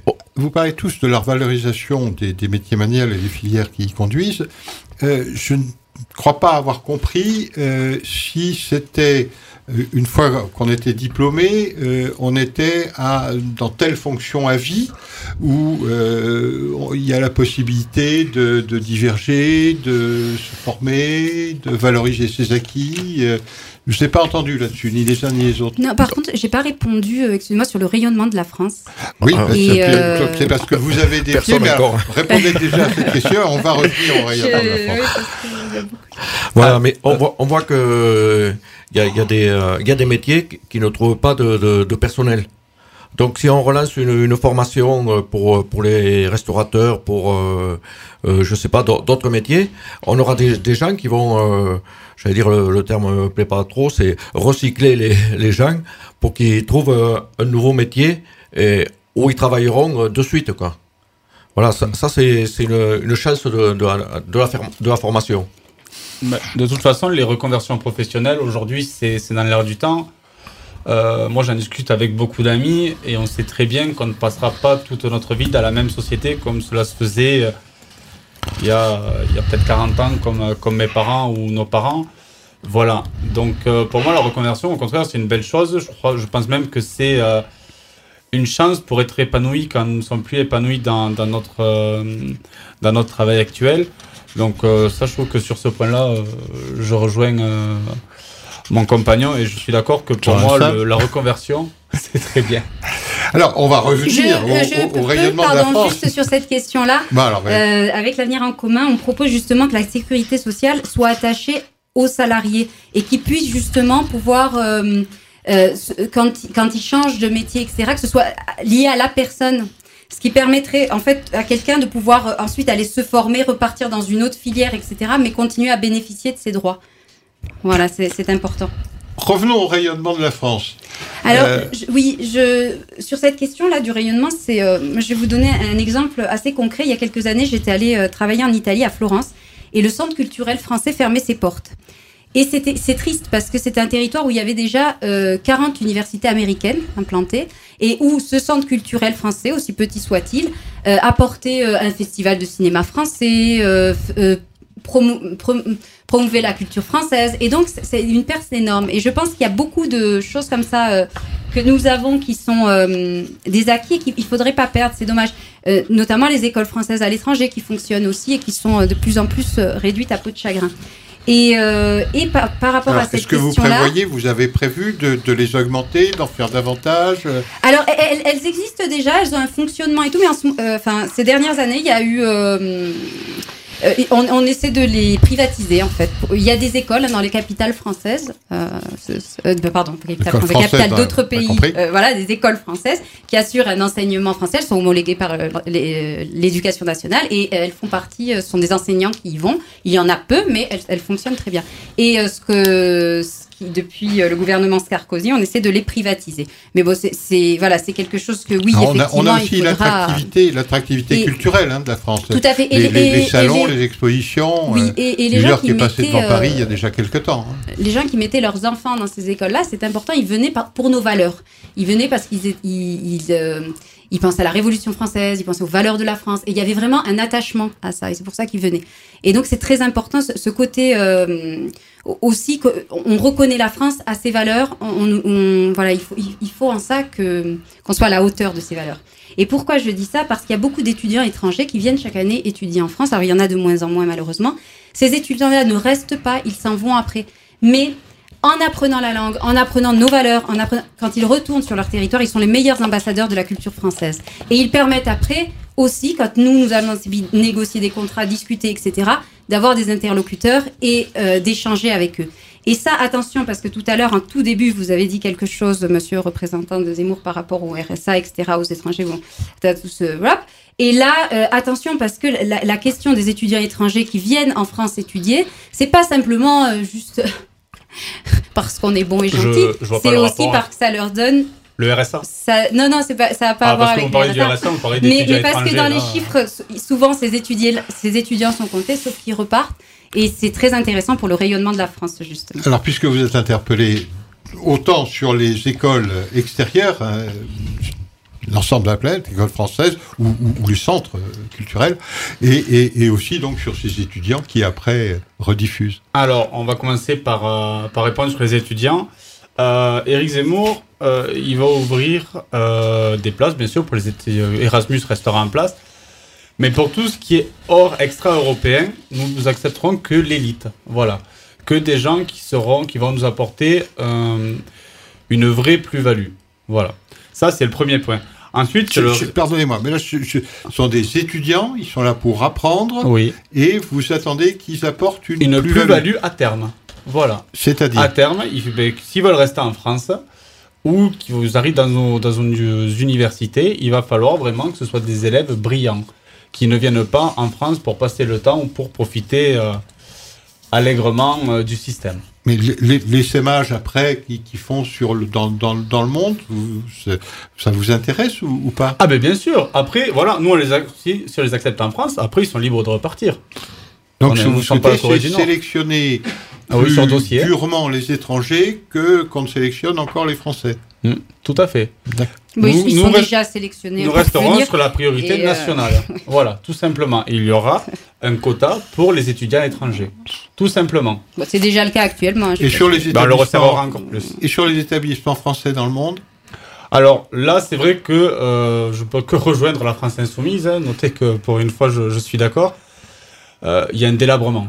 de la valorisation des métiers manuels et des filières qui y conduisent. Je ne crois pas avoir compris si c'était une fois qu'on était diplômé, on était dans telle fonction à vie où il y a la possibilité de diverger, de se former, de valoriser ses acquis. Je ne l'ai pas entendu là-dessus, ni les uns ni les autres. Non, par contre, j'ai pas répondu, excusez-moi, sur le rayonnement de la France. Oui, c'est parce que vous avez des pieds, mais répondez déjà à cette question, on va revenir au rayonnement de la France. Voilà, mais on voit que il y a des métiers qui ne trouvent pas de personnel. Donc si on relance une formation pour les restaurateurs, pour je sais pas, d'autres métiers, on aura des gens qui vont j'allais dire, le terme me plaît pas trop, c'est recycler les gens pour qu'ils trouvent un nouveau métier où ils travailleront de suite, quoi. Voilà, ça c'est une chance de la formation. De toute façon, les reconversions professionnelles, aujourd'hui, c'est dans l'air du temps. Moi, j'en discute avec beaucoup d'amis et on sait très bien qu'on ne passera pas toute notre vie dans la même société comme cela se faisait il y a peut-être 40 ans, comme mes parents ou nos parents. Voilà. Donc, pour moi, la reconversion, au contraire, c'est une belle chose. Je pense même que c'est une chance pour être épanoui quand nous ne sommes plus épanouis dans notre travail actuel. Donc, ça, je trouve que sur ce point-là, je rejoins mon compagnon et je suis d'accord que pour moi, la reconversion, c'est très bien. Alors, on va revenir au rayonnement de la France. Juste sur cette question-là, avec l'Avenir en commun, on propose justement que la sécurité sociale soit attachée aux salariés et qu'ils puissent justement pouvoir, quand ils changent de métier, etc., que ce soit lié à la personne. Ce qui permettrait en fait à quelqu'un de pouvoir ensuite aller se former, repartir dans une autre filière, etc., mais continuer à bénéficier de ses droits. Voilà, c'est important. Revenons au rayonnement de la France. Alors, sur cette question-là du rayonnement, je vais vous donner un exemple assez concret. Il y a quelques années, j'étais allée travailler en Italie, à Florence, et le centre culturel français fermait ses portes. Et c'est triste parce que c'était un territoire où il y avait déjà 40 universités américaines implantées et où ce centre culturel français, aussi petit soit-il, apportait un festival de cinéma français, promouvait la culture française. Et donc, c'est une perte énorme. Et je pense qu'il y a beaucoup de choses comme ça que nous avons qui sont des acquis et qu'il ne faudrait pas perdre. C'est dommage. Notamment les écoles françaises à l'étranger qui fonctionnent aussi et qui sont de plus en plus réduites à peau de chagrin. Et par rapport à cette question-là... Vous avez prévu de les augmenter, d'en faire davantage Alors, elles existent déjà, elles ont un fonctionnement et tout, mais ces dernières années, il y a eu... on essaie de les privatiser, en fait. Il y a des écoles dans les capitales françaises, les capitales d'autres pays, des écoles françaises qui assurent un enseignement français. Elles sont homologuées par l'éducation nationale et elles font partie, ce sont des enseignants qui y vont. Il y en a peu, mais elles fonctionnent très bien. Et ce depuis le gouvernement Sarkozy, on essaie de les privatiser. Mais bon, c'est quelque chose que oui, effectivement, on a aussi il faudra... l'attractivité culturelle de la France. Tout à fait. Les salons, les expositions. Oui, et les gens qui est passé devant Paris il y a déjà quelques temps. Les gens qui mettaient leurs enfants dans ces écoles-là, c'est important, ils venaient pour nos valeurs. Ils venaient parce qu'ils pensaient à la Révolution française, ils pensaient aux valeurs de la France. Et il y avait vraiment un attachement à ça. Et c'est pour ça qu'ils venaient. Et donc, c'est très important, ce côté aussi qu'on reconnaît la France à ses valeurs. Voilà, il faut en ça qu'on soit à la hauteur de ces valeurs. Et pourquoi je dis ça ? Parce qu'il y a beaucoup d'étudiants étrangers qui viennent chaque année étudier en France. Alors, il y en a de moins en moins, malheureusement. Ces étudiants-là ne restent pas, ils s'en vont après. Mais en apprenant la langue, en apprenant nos valeurs, quand ils retournent sur leur territoire, ils sont les meilleurs ambassadeurs de la culture française. Et ils permettent après aussi, quand nous allons négocier des contrats, discuter, etc., d'avoir des interlocuteurs et d'échanger avec eux. Et ça, attention, parce que tout à l'heure, en tout début, vous avez dit quelque chose, monsieur représentant de Zemmour, par rapport au RSA, etc., aux étrangers, bon, tout ce rap. Et là, attention, parce que la question des étudiants étrangers qui viennent en France étudier, c'est pas simplement juste parce qu'on est bon et gentil, c'est aussi parce que ça leur donne... Le RSA Non, ça n'a pas à voir avec le RSA. Parce qu'on parlait du RSA, on parlait d'étudiants étrangers. Mais parce que dans les chiffres, souvent, ces étudiants sont comptés, sauf qu'ils repartent. Et c'est très intéressant pour le rayonnement de la France, justement. Alors, puisque vous êtes interpellé autant sur les écoles extérieures, l'ensemble de la planète, l'école française ou les centres culturels, et aussi donc sur ces étudiants qui après rediffusent. Alors, on va commencer par répondre sur les étudiants. Éric Zemmour, il va ouvrir des places, bien sûr, pour les Erasmus restera en place. Mais pour tout ce qui est hors extra-européen, nous accepterons que l'élite. Voilà. Que des gens qui vont nous apporter une vraie plus-value. Voilà. Ça, c'est le premier point. Ensuite, pardonnez-moi, mais là, ce sont des étudiants, ils sont là pour apprendre, oui. Et vous attendez qu'ils apportent une plus-value à terme. Voilà. C'est-à-dire à terme, s'ils veulent rester en France ou qu'ils arrivent dans nos universités, il va falloir vraiment que ce soit des élèves brillants qui ne viennent pas en France pour passer le temps ou pour profiter allègrement du système. Mais les SEMAG après qui font dans le monde, ça vous intéresse ou pas ? Ah ben bien sûr. Après, voilà, nous si on les accepte en France, après ils sont libres de repartir. Donc vous souhaitez sélectionner sur dossier durement les étrangers qu'on ne sélectionne encore les Français. Tout à fait. Oui, ils sont déjà sélectionnés. Nous resterons sur la priorité nationale. Voilà, tout simplement. Et il y aura un quota pour les étudiants étrangers. Tout simplement. Bon, c'est déjà le cas actuellement. Et sur les on le resserrera encore plus. Et sur les établissements français dans le monde ? Alors là, c'est vrai que je ne peux que rejoindre la France Insoumise. Notez que pour une fois, je suis d'accord. Il y a un délabrement.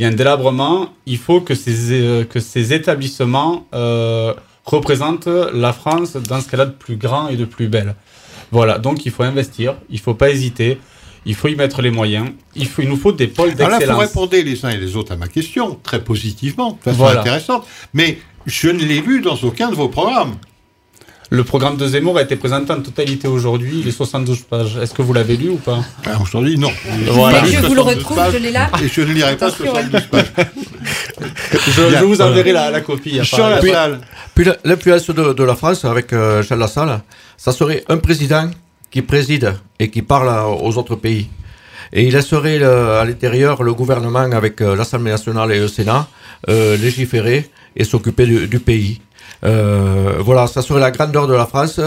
Il faut que ces établissements représentent la France dans ce qu'elle a de plus grand et de plus belle. Voilà, donc il faut investir, il ne faut pas hésiter, il faut y mettre les moyens, il nous faut des pôles d'excellence. Alors là, vous répondez les uns et les autres à ma question, très positivement, de façon intéressante, mais je ne l'ai lu dans aucun de vos programmes. Le programme de Zemmour a été présenté en totalité aujourd'hui, les 72 pages. Est-ce que vous l'avez lu ou pas ? Aujourd'hui, non. Voilà. Je vous le retrouve, je l'ai là. Et je ne lirai pas 72 pages. Je vous enverrai la copie. Puis l'influence de la France avec Jean Lassalle, ça serait un président qui préside et qui parle aux autres pays. Et il laisserait à l'intérieur le gouvernement avec l'Assemblée nationale et le Sénat légiférer et s'occuper du pays. Voilà, ça serait la grandeur de la France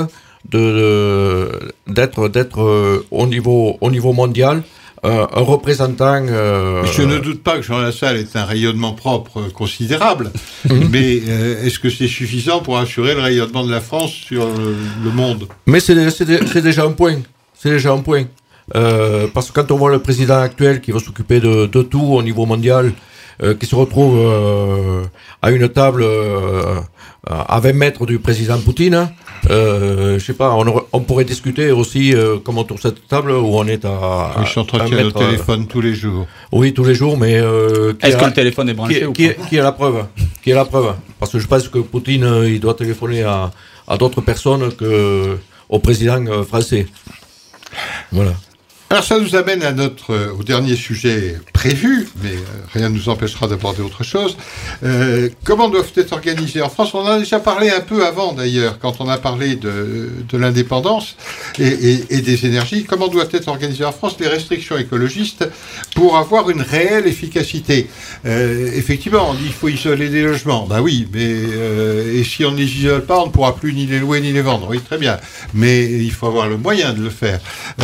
d'être au niveau mondial un représentant. Je ne doute pas que Jean Lassalle ait un rayonnement propre considérable, mais est-ce que c'est suffisant pour assurer le rayonnement de la France sur le monde ? Mais c'est déjà un point. Parce que quand on voit le président actuel qui va s'occuper de tout au niveau mondial, qui se retrouve à une table à 20 mètres du président Poutine, je sais pas, on pourrait discuter aussi comme autour de cette table où on est à... Ils s'entretiennent au téléphone tous les jours. Oui, tous les jours, mais... est-ce que le téléphone est branché ou pas ? Qui est la preuve ? Parce que je pense que Poutine, il doit téléphoner à d'autres personnes qu'au président français. Voilà. Alors ça nous amène au dernier sujet prévu, mais rien ne nous empêchera d'aborder autre chose. Comment doivent être organisées en France? On en a déjà parlé un peu avant d'ailleurs, quand on a parlé de l'indépendance et des énergies. Comment doivent être organisées en France les restrictions écologistes pour avoir une réelle efficacité? Effectivement, on dit qu'il faut isoler des logements. Ben oui, mais et si on ne les isole pas, on ne pourra plus ni les louer ni les vendre. Oui, très bien. Mais il faut avoir le moyen de le faire.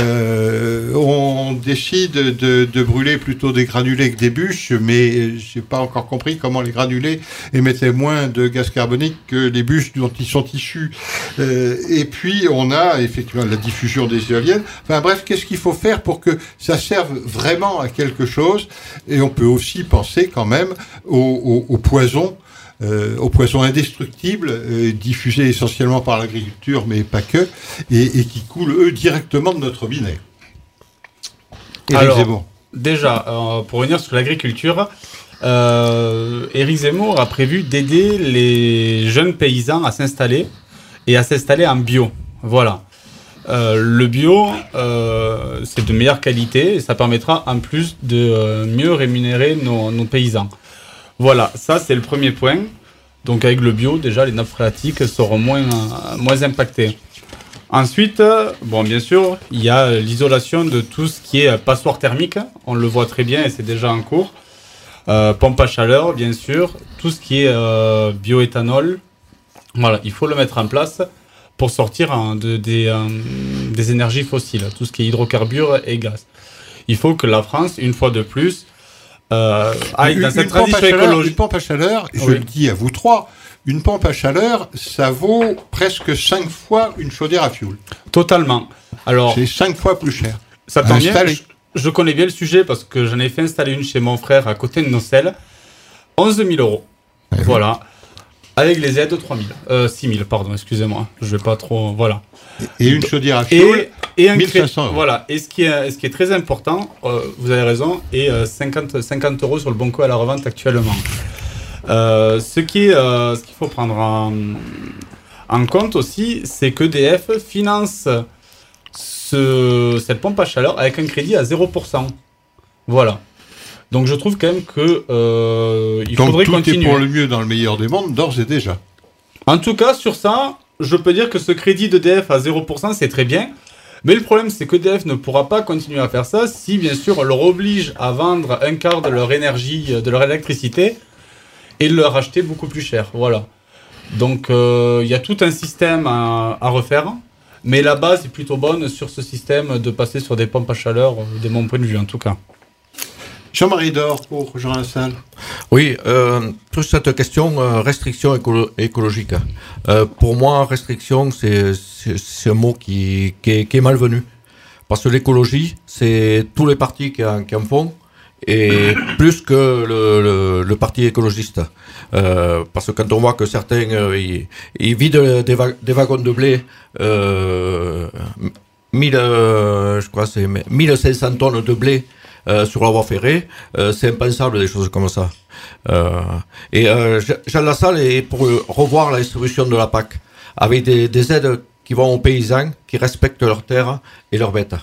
On décide de brûler plutôt des granulés que des bûches, mais j'ai pas encore compris comment les granulés émettaient moins de gaz carbonique que les bûches dont ils sont issus. Et puis on a effectivement la diffusion des éoliennes. Enfin bref, qu'est-ce qu'il faut faire pour que ça serve vraiment à quelque chose? Et on peut aussi penser quand même aux poisons indestructibles, diffusés essentiellement par l'agriculture, mais pas que, et qui coulent, eux, directement de notre robinet. Alors, déjà, pour revenir sur l'agriculture, Éric Zemmour a prévu d'aider les jeunes paysans à s'installer en bio. Voilà. Le bio, c'est de meilleure qualité et ça permettra en plus de mieux rémunérer nos paysans. Voilà, ça c'est le premier point. Donc avec le bio, déjà les nappes phréatiques seront moins impactées. Ensuite, bon bien sûr, il y a l'isolation de tout ce qui est passoire thermique. On le voit très bien et c'est déjà en cours. Pompe à chaleur, bien sûr. Tout ce qui est bioéthanol. Voilà, il faut le mettre en place pour sortir des énergies fossiles. Tout ce qui est hydrocarbures et gaz. Il faut que la France, une fois de plus, aille dans cette transition écologique. Une pompe à chaleur, je le dis à vous trois, une pompe à chaleur, ça vaut presque 5 fois une chaudière à fioul. Totalement. Alors, c'est 5 fois plus cher. Ça tombe bien. Je connais bien le sujet parce que j'en ai fait installer une chez mon frère à côté de Nocelles. 11 000 €. Ouais, voilà. Avec les aides, 6 000, pardon, excusez-moi. Je vais pas trop. Voilà. Et une chaudière à fioul, et 1500 €. Voilà. Et ce qui est très important, vous avez raison, et 50 € sur le Bon Coin à la revente actuellement. Ce qu'il faut prendre en compte aussi, c'est qu'EDF finance cette pompe à chaleur avec un crédit à 0%. Voilà. Donc je trouve quand même que il faudrait continuer. Tout est pour le mieux dans le meilleur des mondes, d'ores et déjà. En tout cas, sur ça, je peux dire que ce crédit d'EDF à 0%, c'est très bien. Mais le problème, c'est qu'EDF ne pourra pas continuer à faire ça si, bien sûr, on leur oblige à vendre un quart de leur énergie, de leur électricité, et le racheter beaucoup plus cher. Voilà. Donc, il y a tout un système à refaire. Mais la base est plutôt bonne sur ce système de passer sur des pompes à chaleur, de mon point de vue en tout cas. Jean-Marie Dor pour Jean Lassalle. Oui, sur cette question, restriction écologique. Pour moi, restriction, c'est un mot qui est malvenu. Parce que l'écologie, c'est tous les partis qui en font, et plus que le parti écologiste. Parce que quand on voit que certains ils vident des wagons de blé, 1500 tonnes de blé sur la voie ferrée, c'est impensable des choses comme ça. Jean Lassalle est pour revoir la distribution de la PAC avec des aides qui vont aux paysans qui respectent leurs terres et leurs bêtes.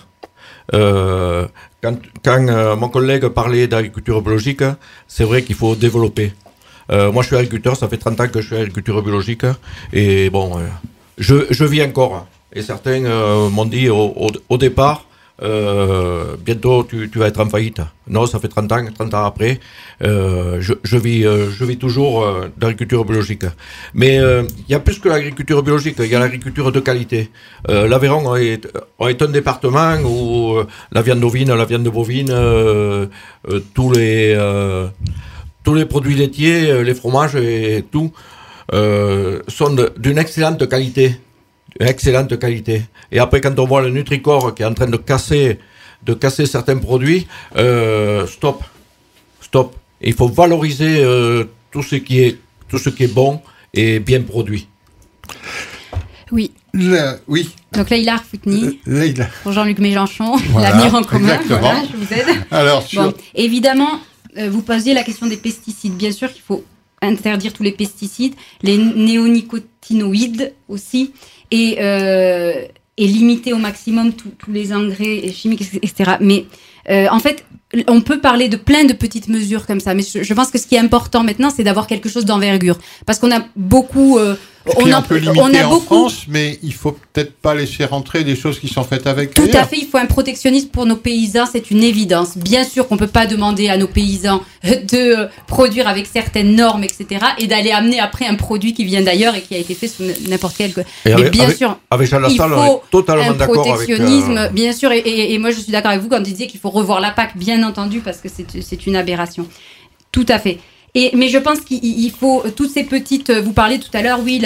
Quand mon collègue parlait d'agriculture biologique, c'est vrai qu'il faut développer. Moi je suis agriculteur, ça fait 30 ans que je suis agriculture biologique, et bon, je vis encore. Et certains m'ont dit au départ, bientôt tu vas être en faillite. Non, ça fait 30 ans après, je vis toujours d'agriculture biologique. Mais il y a plus que l'agriculture biologique, il y a l'agriculture de qualité. L'Aveyron est un département où la viande ovine, la viande bovine, tous les produits laitiers, les fromages et tout sont d'une excellente qualité. Excellente qualité. Et après, quand on voit le Nutricorps qui est en train de casser certains produits, stop. Il faut valoriser tout ce qui est bon et bien produit. Oui. Oui. Donc Leïla Arfoutni, pour Jean-Luc Mélenchon, voilà, l'avenir en commun. Exactement. Voilà, je vous aide. Alors, bon, évidemment, vous posiez la question des pesticides. Bien sûr qu'il faut interdire tous les pesticides, les néonicotinoïdes aussi. Et et limiter au maximum tous les engrais chimiques, etc. Mais en fait, on peut parler de plein de petites mesures comme ça, mais je pense que ce qui est important maintenant, c'est d'avoir quelque chose d'envergure, parce qu'on a beaucoup... on peut limiter en France, mais il faut peut-être pas laisser rentrer des choses qui sont faites avec Tout ailleurs. à fait, il faut un protectionnisme pour nos paysans, c'est une évidence. Bien sûr qu'on peut pas demander à nos paysans de produire avec certaines normes, etc., et d'aller amener après un produit qui vient d'ailleurs et qui a été fait sous n'importe quel... Mais bien sûr, avec Jean Lassalle, on est totalement d'accord avec... protectionnisme, bien sûr, et moi je suis d'accord avec vous quand vous disiez qu'il faut revoir la PAC, bien entendu, parce que c'est une aberration. Tout à fait. Mais je pense qu'il faut toutes ces petites... Vous parlez tout à l'heure, oui,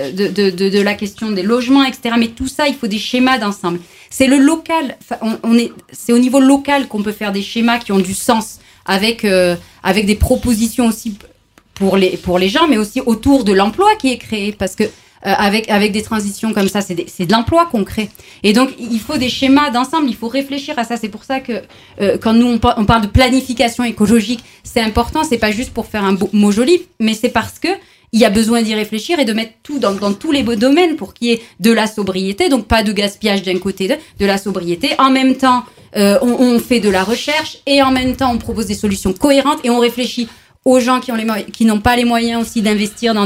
de la question des logements, etc. Mais tout ça, il faut des schémas d'ensemble. C'est le local. C'est au niveau local qu'on peut faire des schémas qui ont du sens, avec des propositions aussi pour les gens, mais aussi autour de l'emploi qui est créé. Parce que avec des transitions comme ça, c'est de l'emploi qu'on crée. Et donc, il faut des schémas d'ensemble, il faut réfléchir à ça. C'est pour ça que quand nous, on parle de planification écologique, c'est important, c'est pas juste pour faire un beau mot joli, mais c'est parce que il y a besoin d'y réfléchir et de mettre tout dans tous les beaux domaines pour qu'il y ait de la sobriété, donc pas de gaspillage d'un côté, de la sobriété. En même temps, on fait de la recherche et en même temps, on propose des solutions cohérentes et on réfléchit aux gens qui n'ont pas les moyens aussi d'investir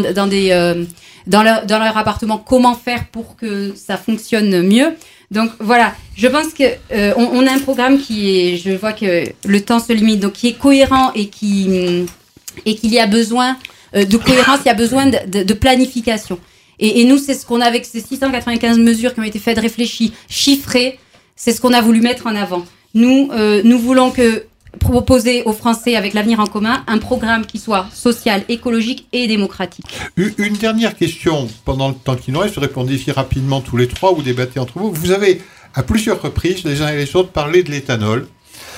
dans leur appartement, comment faire pour que ça fonctionne mieux. Donc voilà, je pense que on a un programme je vois que le temps se limite, donc qui est cohérent et qu'il y a besoin de cohérence, il y a besoin de planification. Et nous, c'est ce qu'on a avec ces 695 mesures qui ont été faites, réfléchies, chiffrées, c'est ce qu'on a voulu mettre en avant. Nous voulons proposer aux Français, avec l'avenir en commun, un programme qui soit social, écologique et démocratique. Une dernière question, pendant le temps qui nous reste, je répondez ici rapidement tous les trois ou débattez entre vous. Vous avez, à plusieurs reprises, les uns et les autres, parlé de l'éthanol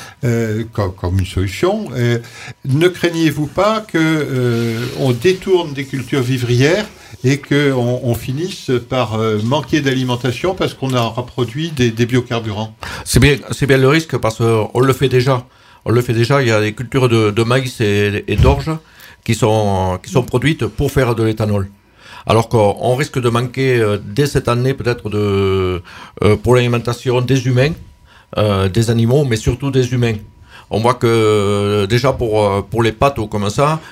comme une solution. Ne craignez-vous pas qu'on détourne des cultures vivrières et qu'on finisse par manquer d'alimentation parce qu'on aura produit des biocarburants? C'est bien le risque, parce qu'on le fait déjà. Il y a des cultures de maïs et d'orge qui sont produites pour faire de l'éthanol. Alors qu'on risque de manquer dès cette année peut-être pour l'alimentation des humains, des animaux, mais surtout des humains. On voit que déjà pour les pâtes ou comme ça,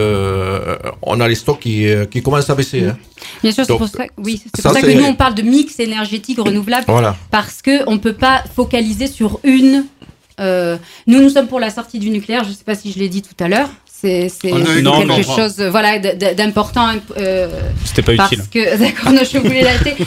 on a les stocks qui commencent à baisser. Hein. Bien sûr, c'est pour ça que nous on parle de mix énergétique renouvelable, voilà. Parce qu'on ne peut pas focaliser sur une... Nous sommes pour la sortie du nucléaire, je ne sais pas si je l'ai dit tout à l'heure. C'est quelque chose d'important. C'était pas utile. D'accord, non, je voulais l'arrêter.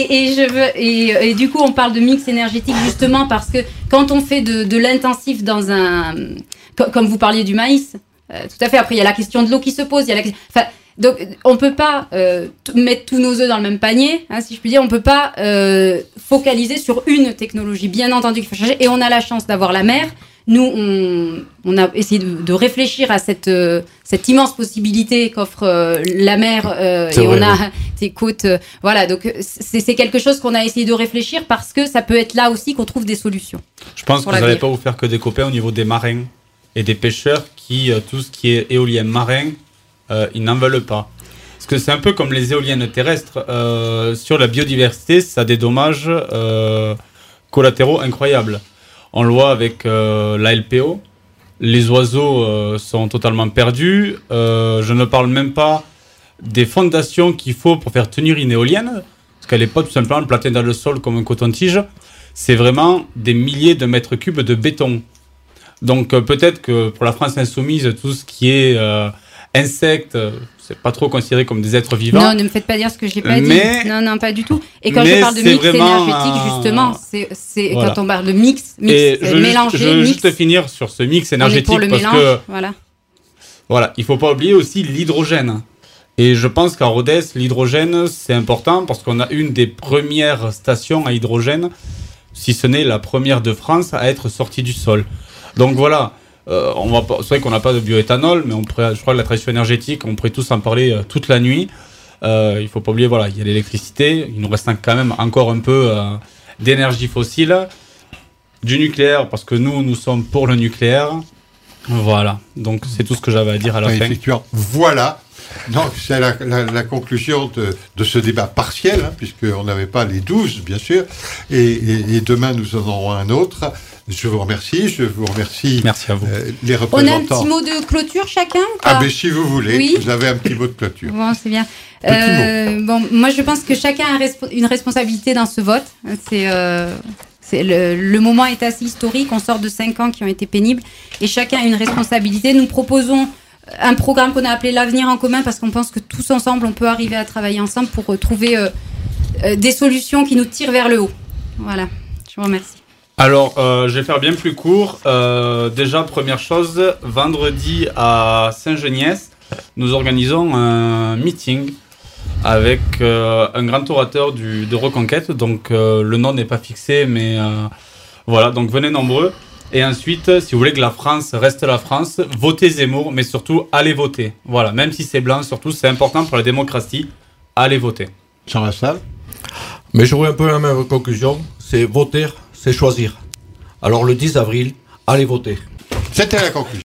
Et du coup, on parle de mix énergétique justement parce que quand on fait de l'intensif dans comme vous parliez du maïs, tout à fait. Après, il y a la question de l'eau qui se pose. Donc, on peut pas mettre tous nos œufs dans le même panier, hein, si je puis dire. On peut pas focaliser sur une technologie. Bien entendu qu'il faut changer. Et on a la chance d'avoir la mer. Nous, on a essayé de réfléchir à cette immense possibilité qu'offre la mer et vrai, on a des côtes. Voilà, donc c'est quelque chose qu'on a essayé de réfléchir parce que ça peut être là aussi qu'on trouve des solutions. Je pense que vous n'allez pas vous faire que des copains au niveau des marins et des pêcheurs qui, tout ce qui est éolien marin, ils n'en veulent pas. Parce que c'est un peu comme les éoliennes terrestres. Sur la biodiversité, ça a des dommages collatéraux incroyables. On le voit avec la LPO. Les oiseaux sont totalement perdus. Je ne parle même pas des fondations qu'il faut pour faire tenir une éolienne. Parce qu'elle n'est pas tout simplement plantée dans le sol comme un coton-tige. C'est vraiment des milliers de mètres cubes de béton. Donc peut-être que pour la France insoumise, tout ce qui est insectes, c'est pas trop considéré comme des êtres vivants. Non, ne me faites pas dire ce que j'ai pas dit. Non, pas du tout. Et quand je parle de mix énergétique, justement, c'est voilà. Quand on parle de mix mélanger. Je veux juste finir sur ce mix énergétique pour le parce mélange, que voilà, il faut pas oublier aussi l'hydrogène. Et je pense qu'à Rodez, l'hydrogène, c'est important parce qu'on a une des premières stations à hydrogène, si ce n'est la première de France à être sortie du sol. Donc voilà. C'est vrai qu'on n'a pas de bioéthanol, mais je crois que la transition énergétique, on pourrait tous en parler toute la nuit. Il ne faut pas oublier, voilà, il y a l'électricité, il nous reste quand même encore un peu d'énergie fossile, du nucléaire, parce que nous sommes pour le nucléaire. Voilà, donc c'est tout ce que j'avais à dire à la fin. Effectivement, voilà. Non, c'est la conclusion de ce débat partiel, hein, puisqu'on n'avait pas les 12, bien sûr, et demain nous en aurons un autre. Je vous remercie. Merci à vous. Les On représentants. a un petit mot de clôture chacun ou Ah pas? ben si vous voulez, Oui. vous avez un petit mot de clôture. Bon, c'est bien. Petit Bon, moi je pense que chacun a une responsabilité dans ce vote. Le moment est assez historique. On sort de 5 ans qui ont été pénibles et chacun a une responsabilité. Nous proposons un programme qu'on a appelé l'avenir en commun parce qu'on pense que tous ensemble on peut arriver à travailler ensemble pour trouver des solutions qui nous tirent vers le haut. Voilà. Je vous remercie. Alors, je vais faire bien plus court. Déjà, première chose, vendredi à Saint-Geniès, nous organisons un meeting avec un grand orateur de Reconquête. Donc, le nom n'est pas fixé, mais voilà. Donc, venez nombreux. Et ensuite, si vous voulez que la France reste la France, votez Zemmour, mais surtout, allez voter. Voilà, même si c'est blanc, surtout, c'est important pour la démocratie. Allez voter. Jean Lassalle. Mais j'aurais un peu la même conclusion, c'est voter, c'est choisir. Alors le 10 avril, allez voter. C'était la conclusion.